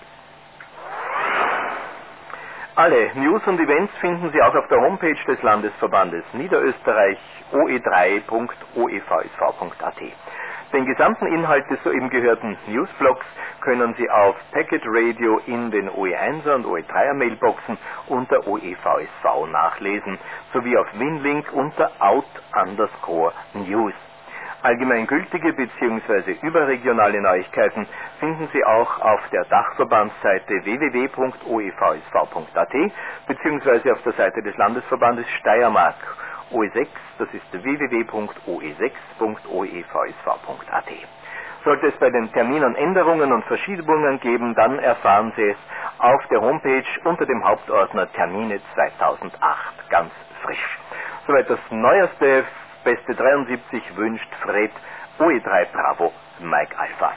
Alle News und Events finden Sie auch auf der Homepage des Landesverbandes Niederösterreich oe3.oevsv.at. Den gesamten Inhalt des soeben gehörten Newsblocks können Sie auf Packet Radio in den OE1er und OE3er Mailboxen unter OEVSV nachlesen, sowie auf Winlink unter out_news. Allgemeingültige bzw. überregionale Neuigkeiten finden Sie auch auf der Dachverbandsseite www.oevsv.at bzw. auf der Seite des Landesverbandes Steiermark OE6, das ist www.oe6.oevsv.at. Sollte es bei den Terminen Änderungen und Verschiebungen geben, dann erfahren Sie es auf der Homepage unter dem Hauptordner Termine 2008, ganz frisch. Soweit das Neueste, Beste 73 wünscht Fred, OE3 Bravo, Mike Alpha.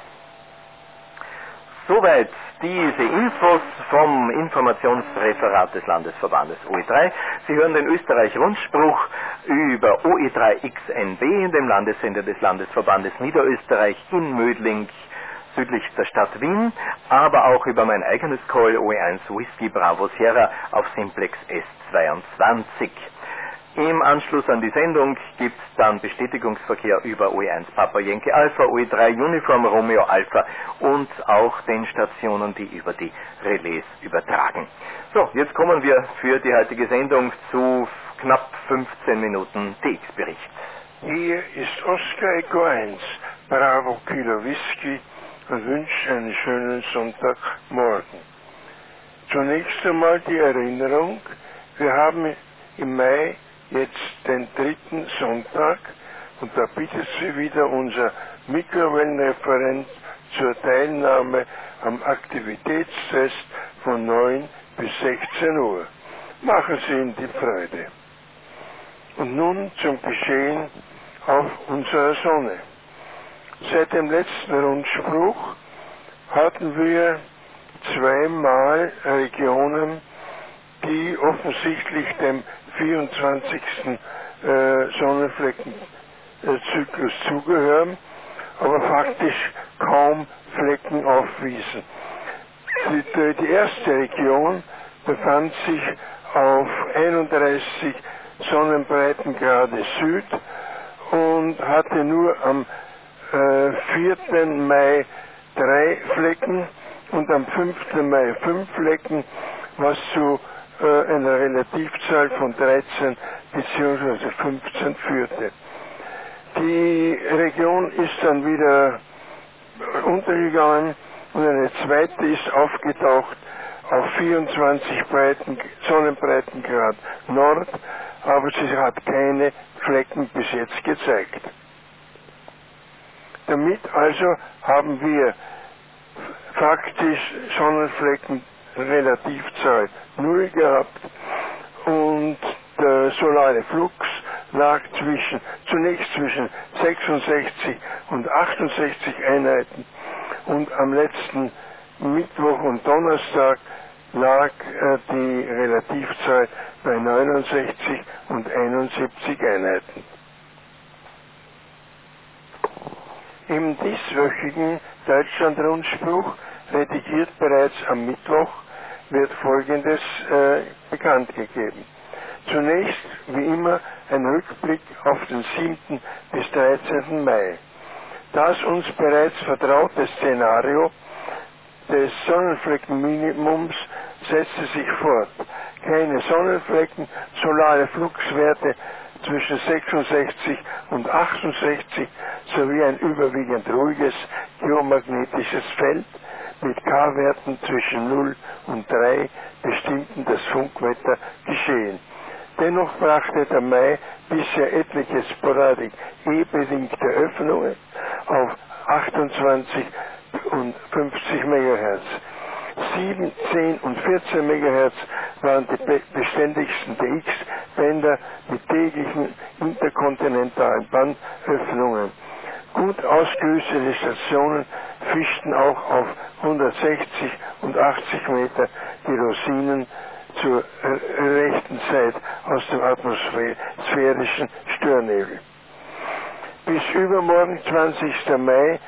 Soweit diese Infos vom Informationsreferat des Landesverbandes OE3. Sie hören den Österreich-Rundspruch über OE3XNB, dem Landessender des Landesverbandes Niederösterreich in Mödling, südlich der Stadt Wien, aber auch über mein eigenes Call OE1 Whisky Bravo Sierra auf Simplex S22. Im Anschluss an die Sendung gibt es dann Bestätigungsverkehr über OE1 Papa Yankee Alpha, OE3 Uniform Romeo Alpha und auch den Stationen, die über die Relais übertragen. So, jetzt kommen wir für die heutige Sendung zu knapp 15 Minuten TX-Bericht. Hier ist Oscar Echo 1, Bravo Kilo Whisky und wünscht einen schönen Sonntagmorgen. Zunächst einmal die Erinnerung, wir haben im Mai jetzt den 3. Sonntag und da bittet Sie wieder unser Mikrowellenreferent zur Teilnahme am Aktivitätstest von 9 bis 16 Uhr. Machen Sie ihm die Freude. Und nun zum Geschehen auf unserer Sonne. Seit dem letzten Rundspruch hatten wir zweimal Regionen, die offensichtlich dem 24. Sonnenfleckenzyklus zugehören, aber faktisch kaum Flecken aufwiesen. Die erste Region befand sich auf 31 Sonnenbreitengrade Süd und hatte nur am 4. Mai 3 Flecken und am 5. Mai 5 Flecken, was zu einer Relativzahl von 13 bzw. 15 führte. Die Region ist dann wieder untergegangen und eine zweite ist aufgetaucht auf 24 Sonnenbreitengrad Nord, aber sie hat keine Flecken bis jetzt gezeigt. Damit also haben wir faktisch Sonnenflecken Relativzahl 0 gehabt und der solare Flux lag zunächst zwischen 66 und 68 Einheiten und am letzten Mittwoch und Donnerstag lag die Relativzahl bei 69 und 71 Einheiten. Im dieswöchigen Deutschland-Rundspruch, redigiert bereits am Mittwoch, wird Folgendes bekannt gegeben. Zunächst, wie immer, ein Rückblick auf den 7. bis 13. Mai. Das uns bereits vertraute Szenario des Sonnenfleckenminimums setzte sich fort. Keine Sonnenflecken, solare Fluxwerte zwischen 66 und 68 sowie ein überwiegend ruhiges geomagnetisches Feld mit K-Werten zwischen 0 und 3 bestimmten das Funkwetter geschehen. Dennoch brachte der Mai bisher etliche sporadik bedingte Öffnungen auf 28 und 50 MHz. 7, 10 und 14 MHz waren die beständigsten DX-Bänder mit täglichen interkontinentalen Bandöffnungen. Gut ausgerüstete Stationen fischten auch auf 160 und 80 Meter die Rosinen zur rechten Zeit aus dem atmosphärischen Störnebel. Bis übermorgen, 20. Mai,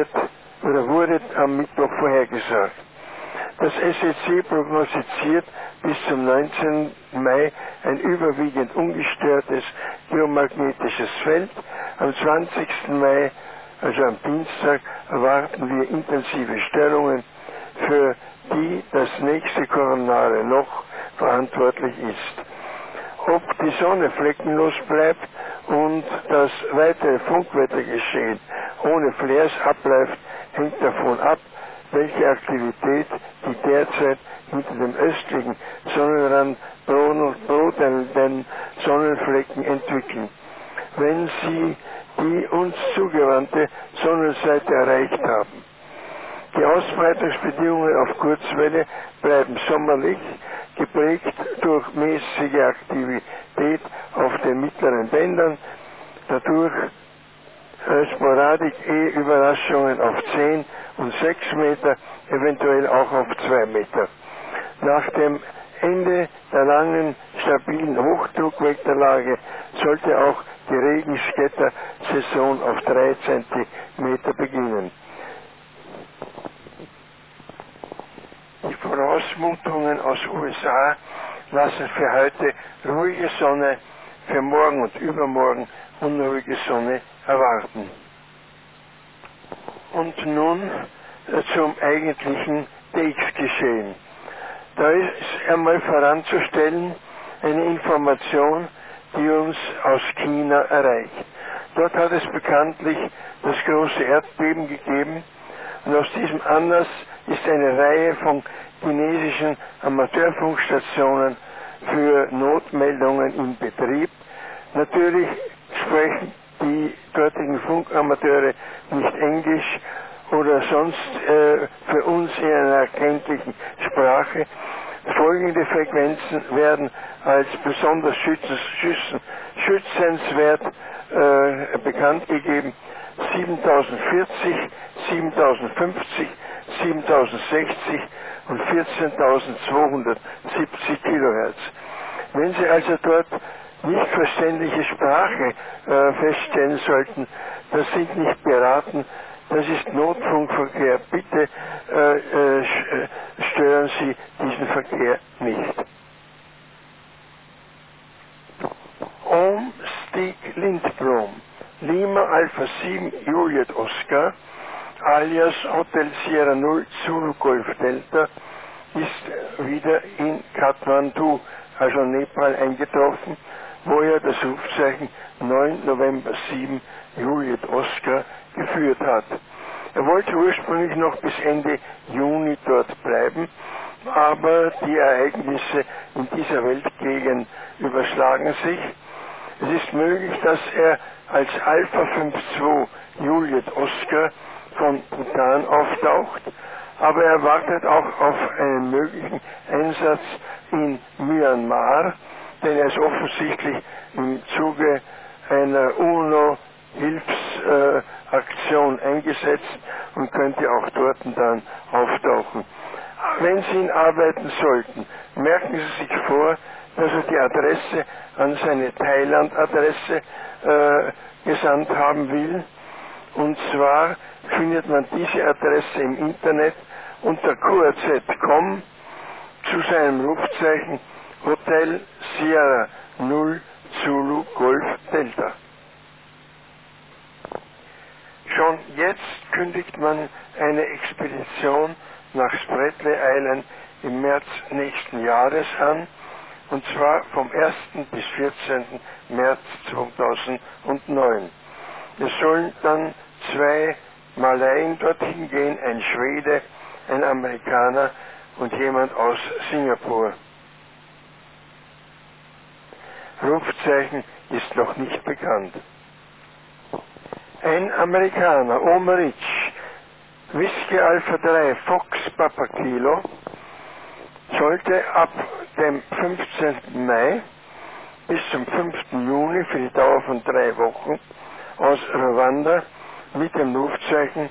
wurde am Mittwoch vorhergesagt. Das SEC prognostiziert bis zum 19. Mai ein überwiegend ungestörtes geomagnetisches Feld. Am 20. Mai, also am Dienstag, erwarten wir intensive Störungen, für die das nächste koronare Loch verantwortlich ist. Ob die Sonne fleckenlos bleibt und das weitere Funkwettergeschehen ohne Flares abläuft, hängt davon ab, welche Aktivität die derzeit hinter dem östlichen Sonnenrand brodelnden Sonnenflecken entwickeln. Wenn sie die uns zugewandte Sonnenseite erreicht haben. Die Ausbreitungsbedingungen auf Kurzwelle bleiben sommerlich, geprägt durch mäßige Aktivität auf den mittleren Bändern, dadurch sporadik Überraschungen auf 10 und 6 Meter, eventuell auch auf 2 Meter. Nach dem Ende der langen, stabilen Hochdruckwetterlage sollte auch die Regenskettersaison auf 3 Zentimeter beginnen. Die Vorausmutungen aus USA lassen für heute ruhige Sonne, für morgen und übermorgen unruhige Sonne erwarten. Und nun zum eigentlichen DX-Geschehen. Da ist einmal voranzustellen eine Information, die uns aus China erreicht. Dort hat es bekanntlich das große Erdbeben gegeben und aus diesem Anlass ist eine Reihe von chinesischen Amateurfunkstationen für Notmeldungen in Betrieb. Natürlich sprechen die dortigen Funkamateure nicht Englisch oder sonst für uns in einer erkenntlichen Sprache. Folgende Frequenzen werden als besonders schützenswert bekannt gegeben: 7040, 7050, 7060 und 14270 Kilohertz. Wenn Sie also dort nicht verständliche Sprache feststellen sollten, das sind nicht beraten, das ist Notfunkverkehr. Bitte stören Sie diesen Verkehr nicht. Stig Lindblom, Lima Alpha 7 Juliet Oscar, alias Hotel Sierra 0 Zulu Golf Delta, ist wieder in Kathmandu, also Nepal, eingetroffen, wo er das Rufzeichen 9 November 7 Juliet Oscar geführt hat. Er wollte ursprünglich noch bis Ende Juni dort bleiben, aber die Ereignisse in dieser Weltgegend überschlagen sich. Es ist möglich, dass er als Alpha 52 Juliet Oscar von Bhutan auftaucht, aber er wartet auch auf einen möglichen Einsatz in Myanmar, denn er ist offensichtlich im Zuge einer UNO-Hilfsaktion eingesetzt und könnte auch dort dann auftauchen. Wenn Sie ihn arbeiten sollten, merken Sie sich vor, dass er die Adresse an seine Thailand-Adresse gesandt haben will. Und zwar findet man diese Adresse im Internet unter qaz.com zu seinem Rufzeichen Hotel Sierra 0 Zulu Golf Delta. Schon jetzt kündigt man eine Expedition nach Spratly Island im März nächsten Jahres an, und zwar vom 1. bis 14. März 2009. Es sollen dann 2 Malaien dorthin gehen, ein Schwede, ein Amerikaner und jemand aus Singapur. Rufzeichen ist noch nicht bekannt. Ein Amerikaner, Omerich, Whisky Alpha 3 Fox Papa Kilo, sollte ab dem 15. Mai bis zum 5. Juni für die Dauer von 3 Wochen aus Rwanda mit dem Rufzeichen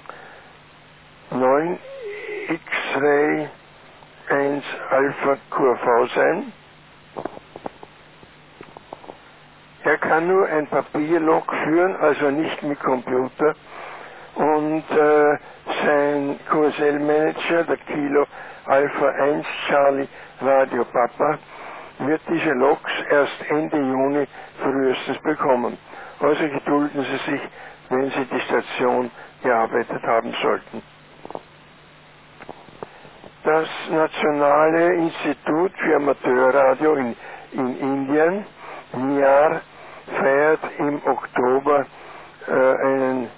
9 X-Ray 1 Alpha QV sein. Er kann nur ein Papierlog führen, also nicht mit Computer, und sein QSL-Manager, der Kilo Alpha 1 Charlie Radio Papa, wird diese Logs erst Ende Juni frühestens bekommen. Also gedulden Sie sich, wenn Sie die Station gearbeitet haben sollten. Das Nationale Institut für Amateurradio in Indien, NIAR, feiert im Oktober ein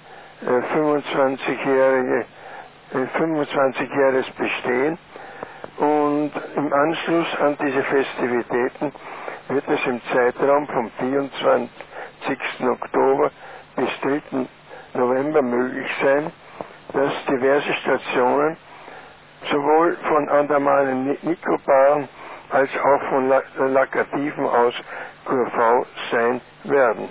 25-jähriges Bestehen, und im Anschluss an diese Festivitäten wird es im Zeitraum vom 24. Oktober bis 3. November möglich sein, dass diverse Stationen sowohl von Andamanen Nikobaren als auch von Lakadiven aus QV sein werden.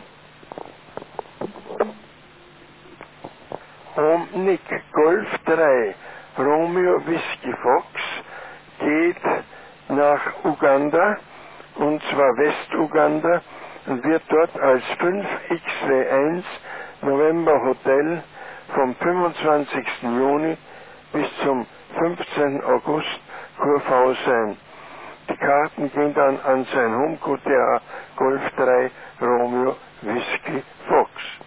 Nick Golf 3 Romeo Whisky Fox geht nach Uganda, und zwar West-Uganda, und wird dort als 5 X-Ray 1 November Hotel vom 25. Juni bis zum 15. August QV sein. Die Karten gehen dann an sein Home QTA Golf 3 Romeo Whisky Fox.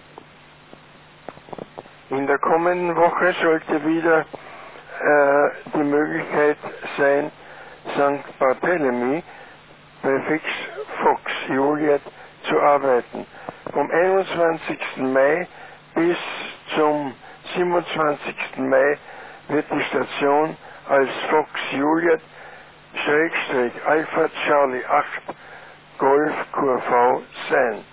In der kommenden Woche sollte wieder die Möglichkeit sein, St. Barthélemy, Präfix Fox Juliet, zu arbeiten. Vom 21. Mai bis zum 27. Mai wird die Station als Fox Juliet / Alpha Charlie 8 Golf QV sein.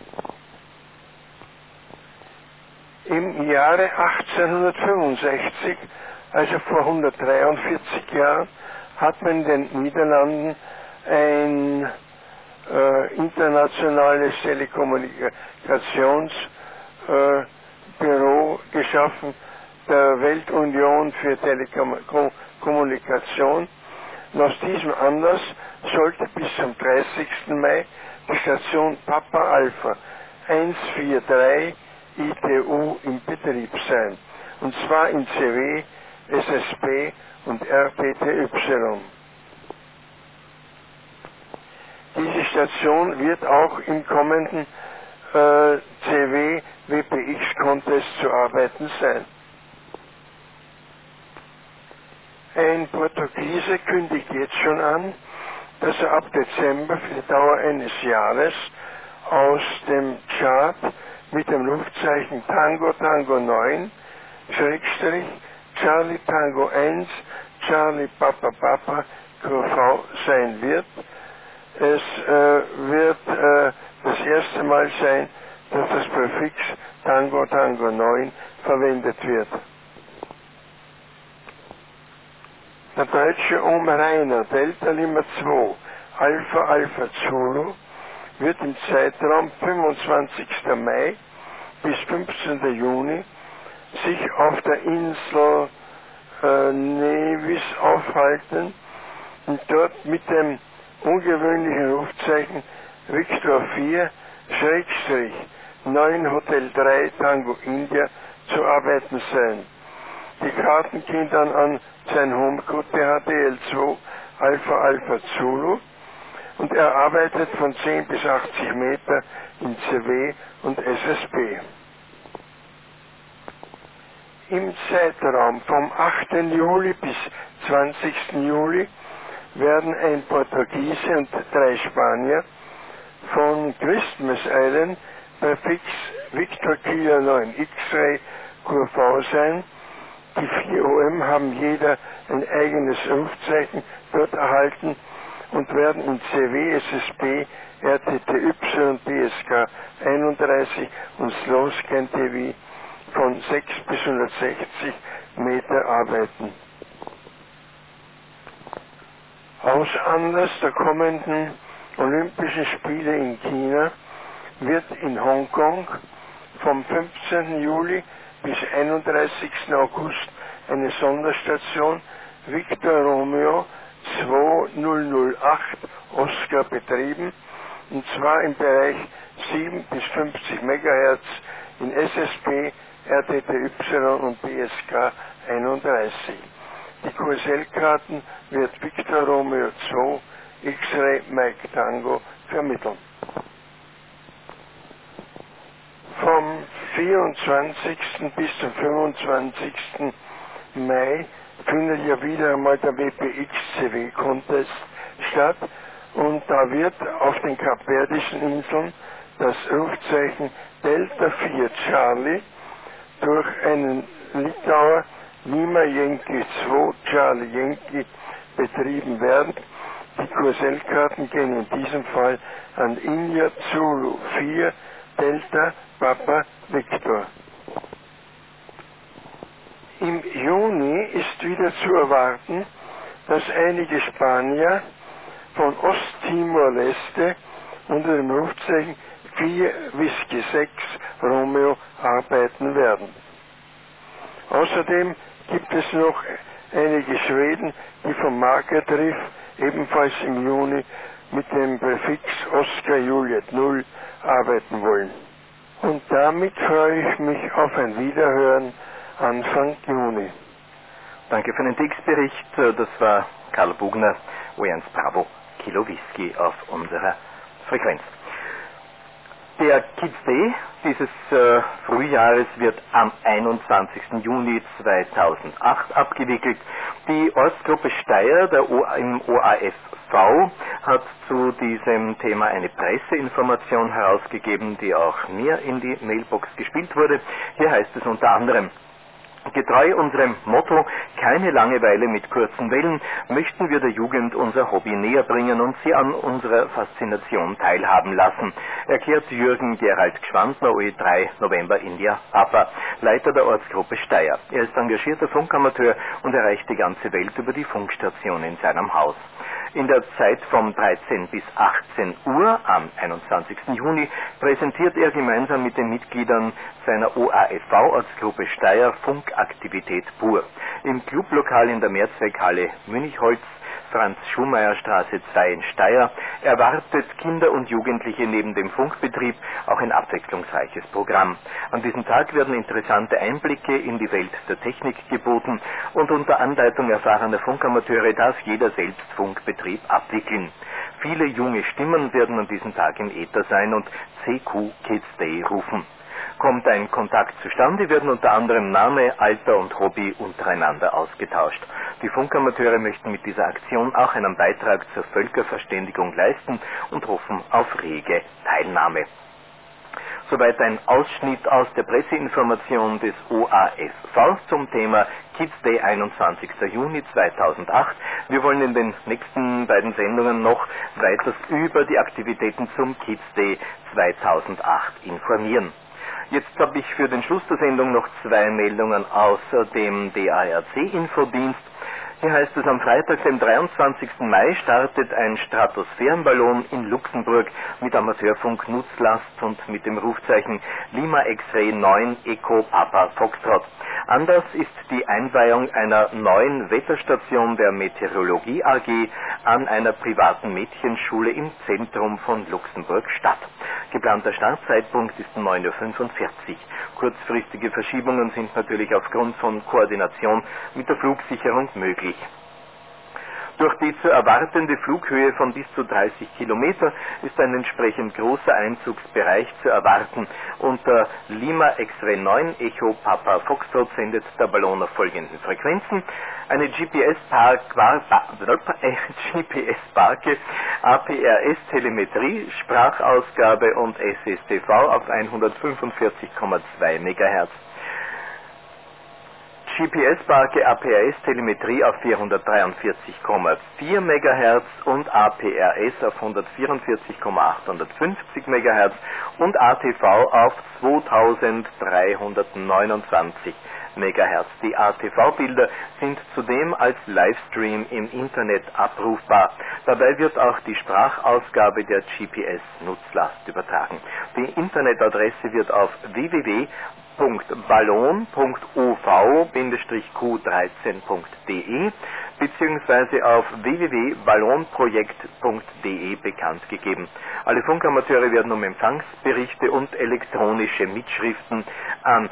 Im Jahre 1865, also vor 143 Jahren, hat man in den Niederlanden ein internationales Telekommunikationsbüro geschaffen, der Weltunion für Telekommunikation. Und aus diesem Anlass sollte bis zum 30. Mai die Station Papa Alpha 143 ITU in Betrieb sein, und zwar in CW, SSB und RPTY. Diese Station wird auch im kommenden CW WPX Contest zu arbeiten sein. Ein Portugiese kündigt jetzt schon an, dass er ab Dezember für die Dauer eines Jahres aus dem Chart mit dem Rufzeichen Tango Tango 9 / Charlie Tango 1 Charlie Papa Papa QV sein wird. Es wird das erste Mal sein, dass das Präfix Tango Tango 9 verwendet wird. Der deutsche Rainer Delta Lima 2 Alpha Alpha Zulu wird im Zeitraum 25. Mai bis 15. Juni sich auf der Insel Nevis aufhalten und dort mit dem ungewöhnlichen Rufzeichen Victor 4/9 Hotel 3 Tango India zu arbeiten sein. Die Karten gehen dann an sein Homecode THDL2 Alpha Alpha Zulu und er arbeitet von 10 bis 80 Meter in CW und SSB. Im Zeitraum vom 8. Juli bis 20. Juli werden ein Portugiese und 3 Spanier von Christmas Island bei Fix Victor Kilo 9 X-Ray QV sein. Die 4 OM haben jeder ein eigenes Rufzeichen dort erhalten und werden in CW, SSB, RTTY und BSK 31 und Slowscan TV von 6 bis 160 Meter arbeiten. Aus Anlass der kommenden Olympischen Spiele in China wird in Hongkong vom 15. Juli bis 31. August eine Sonderstation Victor Romeo 2008 Oscar betrieben, und zwar im Bereich 7 bis 50 MHz in SSB, RTTY und BSK 31. Die QSL-Karten wird Victor Romeo 2 X-Ray Mike Tango vermitteln. Vom 24. bis zum 25. Mai findet ja wieder einmal der WPX-CW-Contest statt, und da wird auf den Kapverdischen Inseln das Rufzeichen Delta 4 Charlie durch einen Litauer Lima Yankee 2 Charlie Yankee betrieben werden. Die QSL-Karten gehen in diesem Fall an India Zulu 4 Delta Papa Victor. Im Juni ist wieder zu erwarten, dass einige Spanier von Osttimor-Leste unter dem Rufzeichen 4 Whisky 6 Romeo arbeiten werden. Außerdem gibt es noch einige Schweden, die vom Market Riff ebenfalls im Juni mit dem Präfix Oscar Juliet 0 arbeiten wollen. Und damit freue ich mich auf ein Wiederhören Anfang Juni. Danke für den Textbericht. Das war Karl Bugner, O1 Bravo Kilo Whisky auf unserer Frequenz. Der Kids Day dieses Frühjahres wird am 21. Juni 2008 abgewickelt. Die Ortsgruppe Steyr im OASV hat zu diesem Thema eine Presseinformation herausgegeben, die auch mir in die Mailbox gespielt wurde. Hier heißt es unter anderem: Getreu unserem Motto, keine Langeweile mit kurzen Wellen, möchten wir der Jugend unser Hobby näher bringen und sie an unserer Faszination teilhaben lassen, erklärt Jürgen Gerald Gschwandner, OE3 November India Papa, Leiter der Ortsgruppe Steyr. Er ist engagierter Funkamateur und erreicht die ganze Welt über die Funkstation in seinem Haus. In der Zeit von 13 bis 18 Uhr am 21. Juni präsentiert er gemeinsam mit den Mitgliedern seiner OASV-Ortsgruppe Steyr Funkaktivität pur. Im Clublokal in der Mehrzweckhalle Münchholz, Franz-Schumayer-Straße 2 in Steyr, erwartet Kinder und Jugendliche neben dem Funkbetrieb auch ein abwechslungsreiches Programm. An diesem Tag werden interessante Einblicke in die Welt der Technik geboten und unter Anleitung erfahrener Funkamateure darf jeder selbst Funkbetrieb abwickeln. Viele junge Stimmen werden an diesem Tag im Äther sein und CQ Kids Day rufen. Kommt ein Kontakt zustande, werden unter anderem Name, Alter und Hobby untereinander ausgetauscht. Die Funkamateure möchten mit dieser Aktion auch einen Beitrag zur Völkerverständigung leisten und hoffen auf rege Teilnahme. Soweit ein Ausschnitt aus der Presseinformation des OASV zum Thema Kids Day 21. Juni 2008. Wir wollen in den nächsten beiden Sendungen noch weiters über die Aktivitäten zum Kids Day 2008 informieren. Jetzt habe ich für den Schluss der Sendung noch zwei Meldungen aus dem DARC-Infodienst. Hier heißt es, am Freitag, dem 23. Mai, startet ein Stratosphärenballon in Luxemburg mit Amateurfunk-Nutzlast und mit dem Rufzeichen Lima X-Ray 9 Echo Papa Foxtrot. Anlass ist die Einweihung einer neuen Wetterstation der Meteorologie AG an einer privaten Mädchenschule im Zentrum von Luxemburg-Stadt. Geplanter Startzeitpunkt ist 9:45 Uhr. Kurzfristige Verschiebungen sind natürlich aufgrund von Koordination mit der Flugsicherung möglich. Durch die zu erwartende Flughöhe von bis zu 30 Kilometer ist ein entsprechend großer Einzugsbereich zu erwarten. Unter Lima X-Ray 9 Echo Papa Foxtrot sendet der Ballon auf folgenden Frequenzen: eine GPS-Barke, APRS-Telemetrie, Sprachausgabe und SSTV auf 145,2 MHz. GPS-Barke APRS-Telemetrie auf 443,4 MHz und APRS auf 144,850 MHz und ATV auf 2329 MHz. Die ATV-Bilder sind zudem als Livestream im Internet abrufbar. Dabei wird auch die Sprachausgabe der GPS-Nutzlast übertragen. Die Internetadresse wird auf www.ballon.uv-q13.de bzw. auf www.ballonprojekt.de bekannt gegeben. Alle Funkamateure werden um Empfangsberichte und elektronische Mitschriften an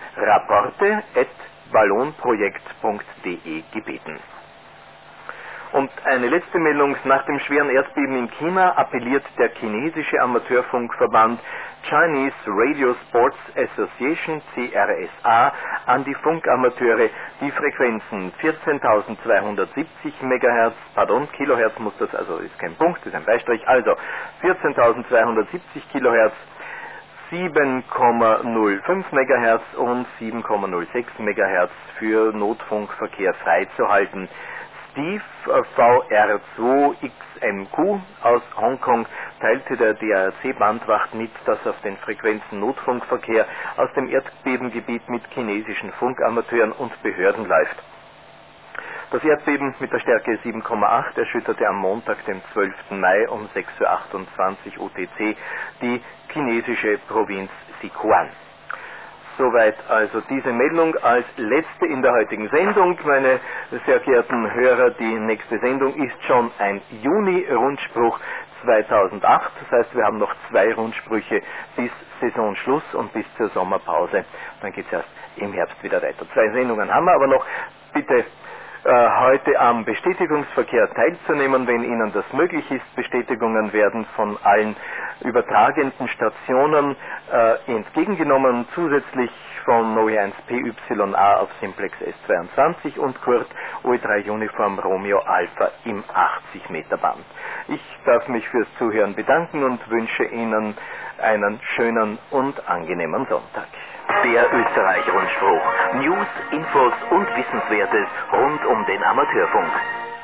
rapporte@ballonprojekt.de gebeten. Und eine letzte Meldung: Nach dem schweren Erdbeben in China appelliert der chinesische Amateurfunkverband Chinese Radio Sports Association CRSA an die Funkamateure, die Frequenzen 14.270 Kilohertz muss das, also ist kein Punkt, ist ein Beistrich, also 14.270 Kilohertz, 7,05 MHz und 7,06 MHz für Notfunkverkehr freizuhalten. Steve VR2XMQ aus Hongkong teilte der DARC-Bandwacht mit, dass auf den Frequenzen Notfunkverkehr aus dem Erdbebengebiet mit chinesischen Funkamateuren und Behörden läuft. Das Erdbeben mit der Stärke 7,8 erschütterte am Montag, dem 12. Mai um 6:28 Uhr UTC die chinesische Provinz Sichuan. Soweit also diese Meldung als letzte in der heutigen Sendung. Meine sehr geehrten Hörer, die nächste Sendung ist schon ein Juni-Rundspruch 2008. Das heißt, wir haben noch 2 Rundsprüche bis Saisonschluss und bis zur Sommerpause. Dann geht es erst im Herbst wieder weiter. 2 Sendungen haben wir aber noch. Bitte heute am Bestätigungsverkehr teilzunehmen, wenn Ihnen das möglich ist. Bestätigungen werden von allen übertragenden Stationen entgegengenommen, zusätzlich von OE1PYA auf Simplex S22 und Kurt OE3 Uniform Romeo Alpha im 80 Meter Band. Ich darf mich fürs Zuhören bedanken und wünsche Ihnen einen schönen und angenehmen Sonntag. Der Österreich-Rundspruch. News, Infos und Wissenswertes rund um den Amateurfunk.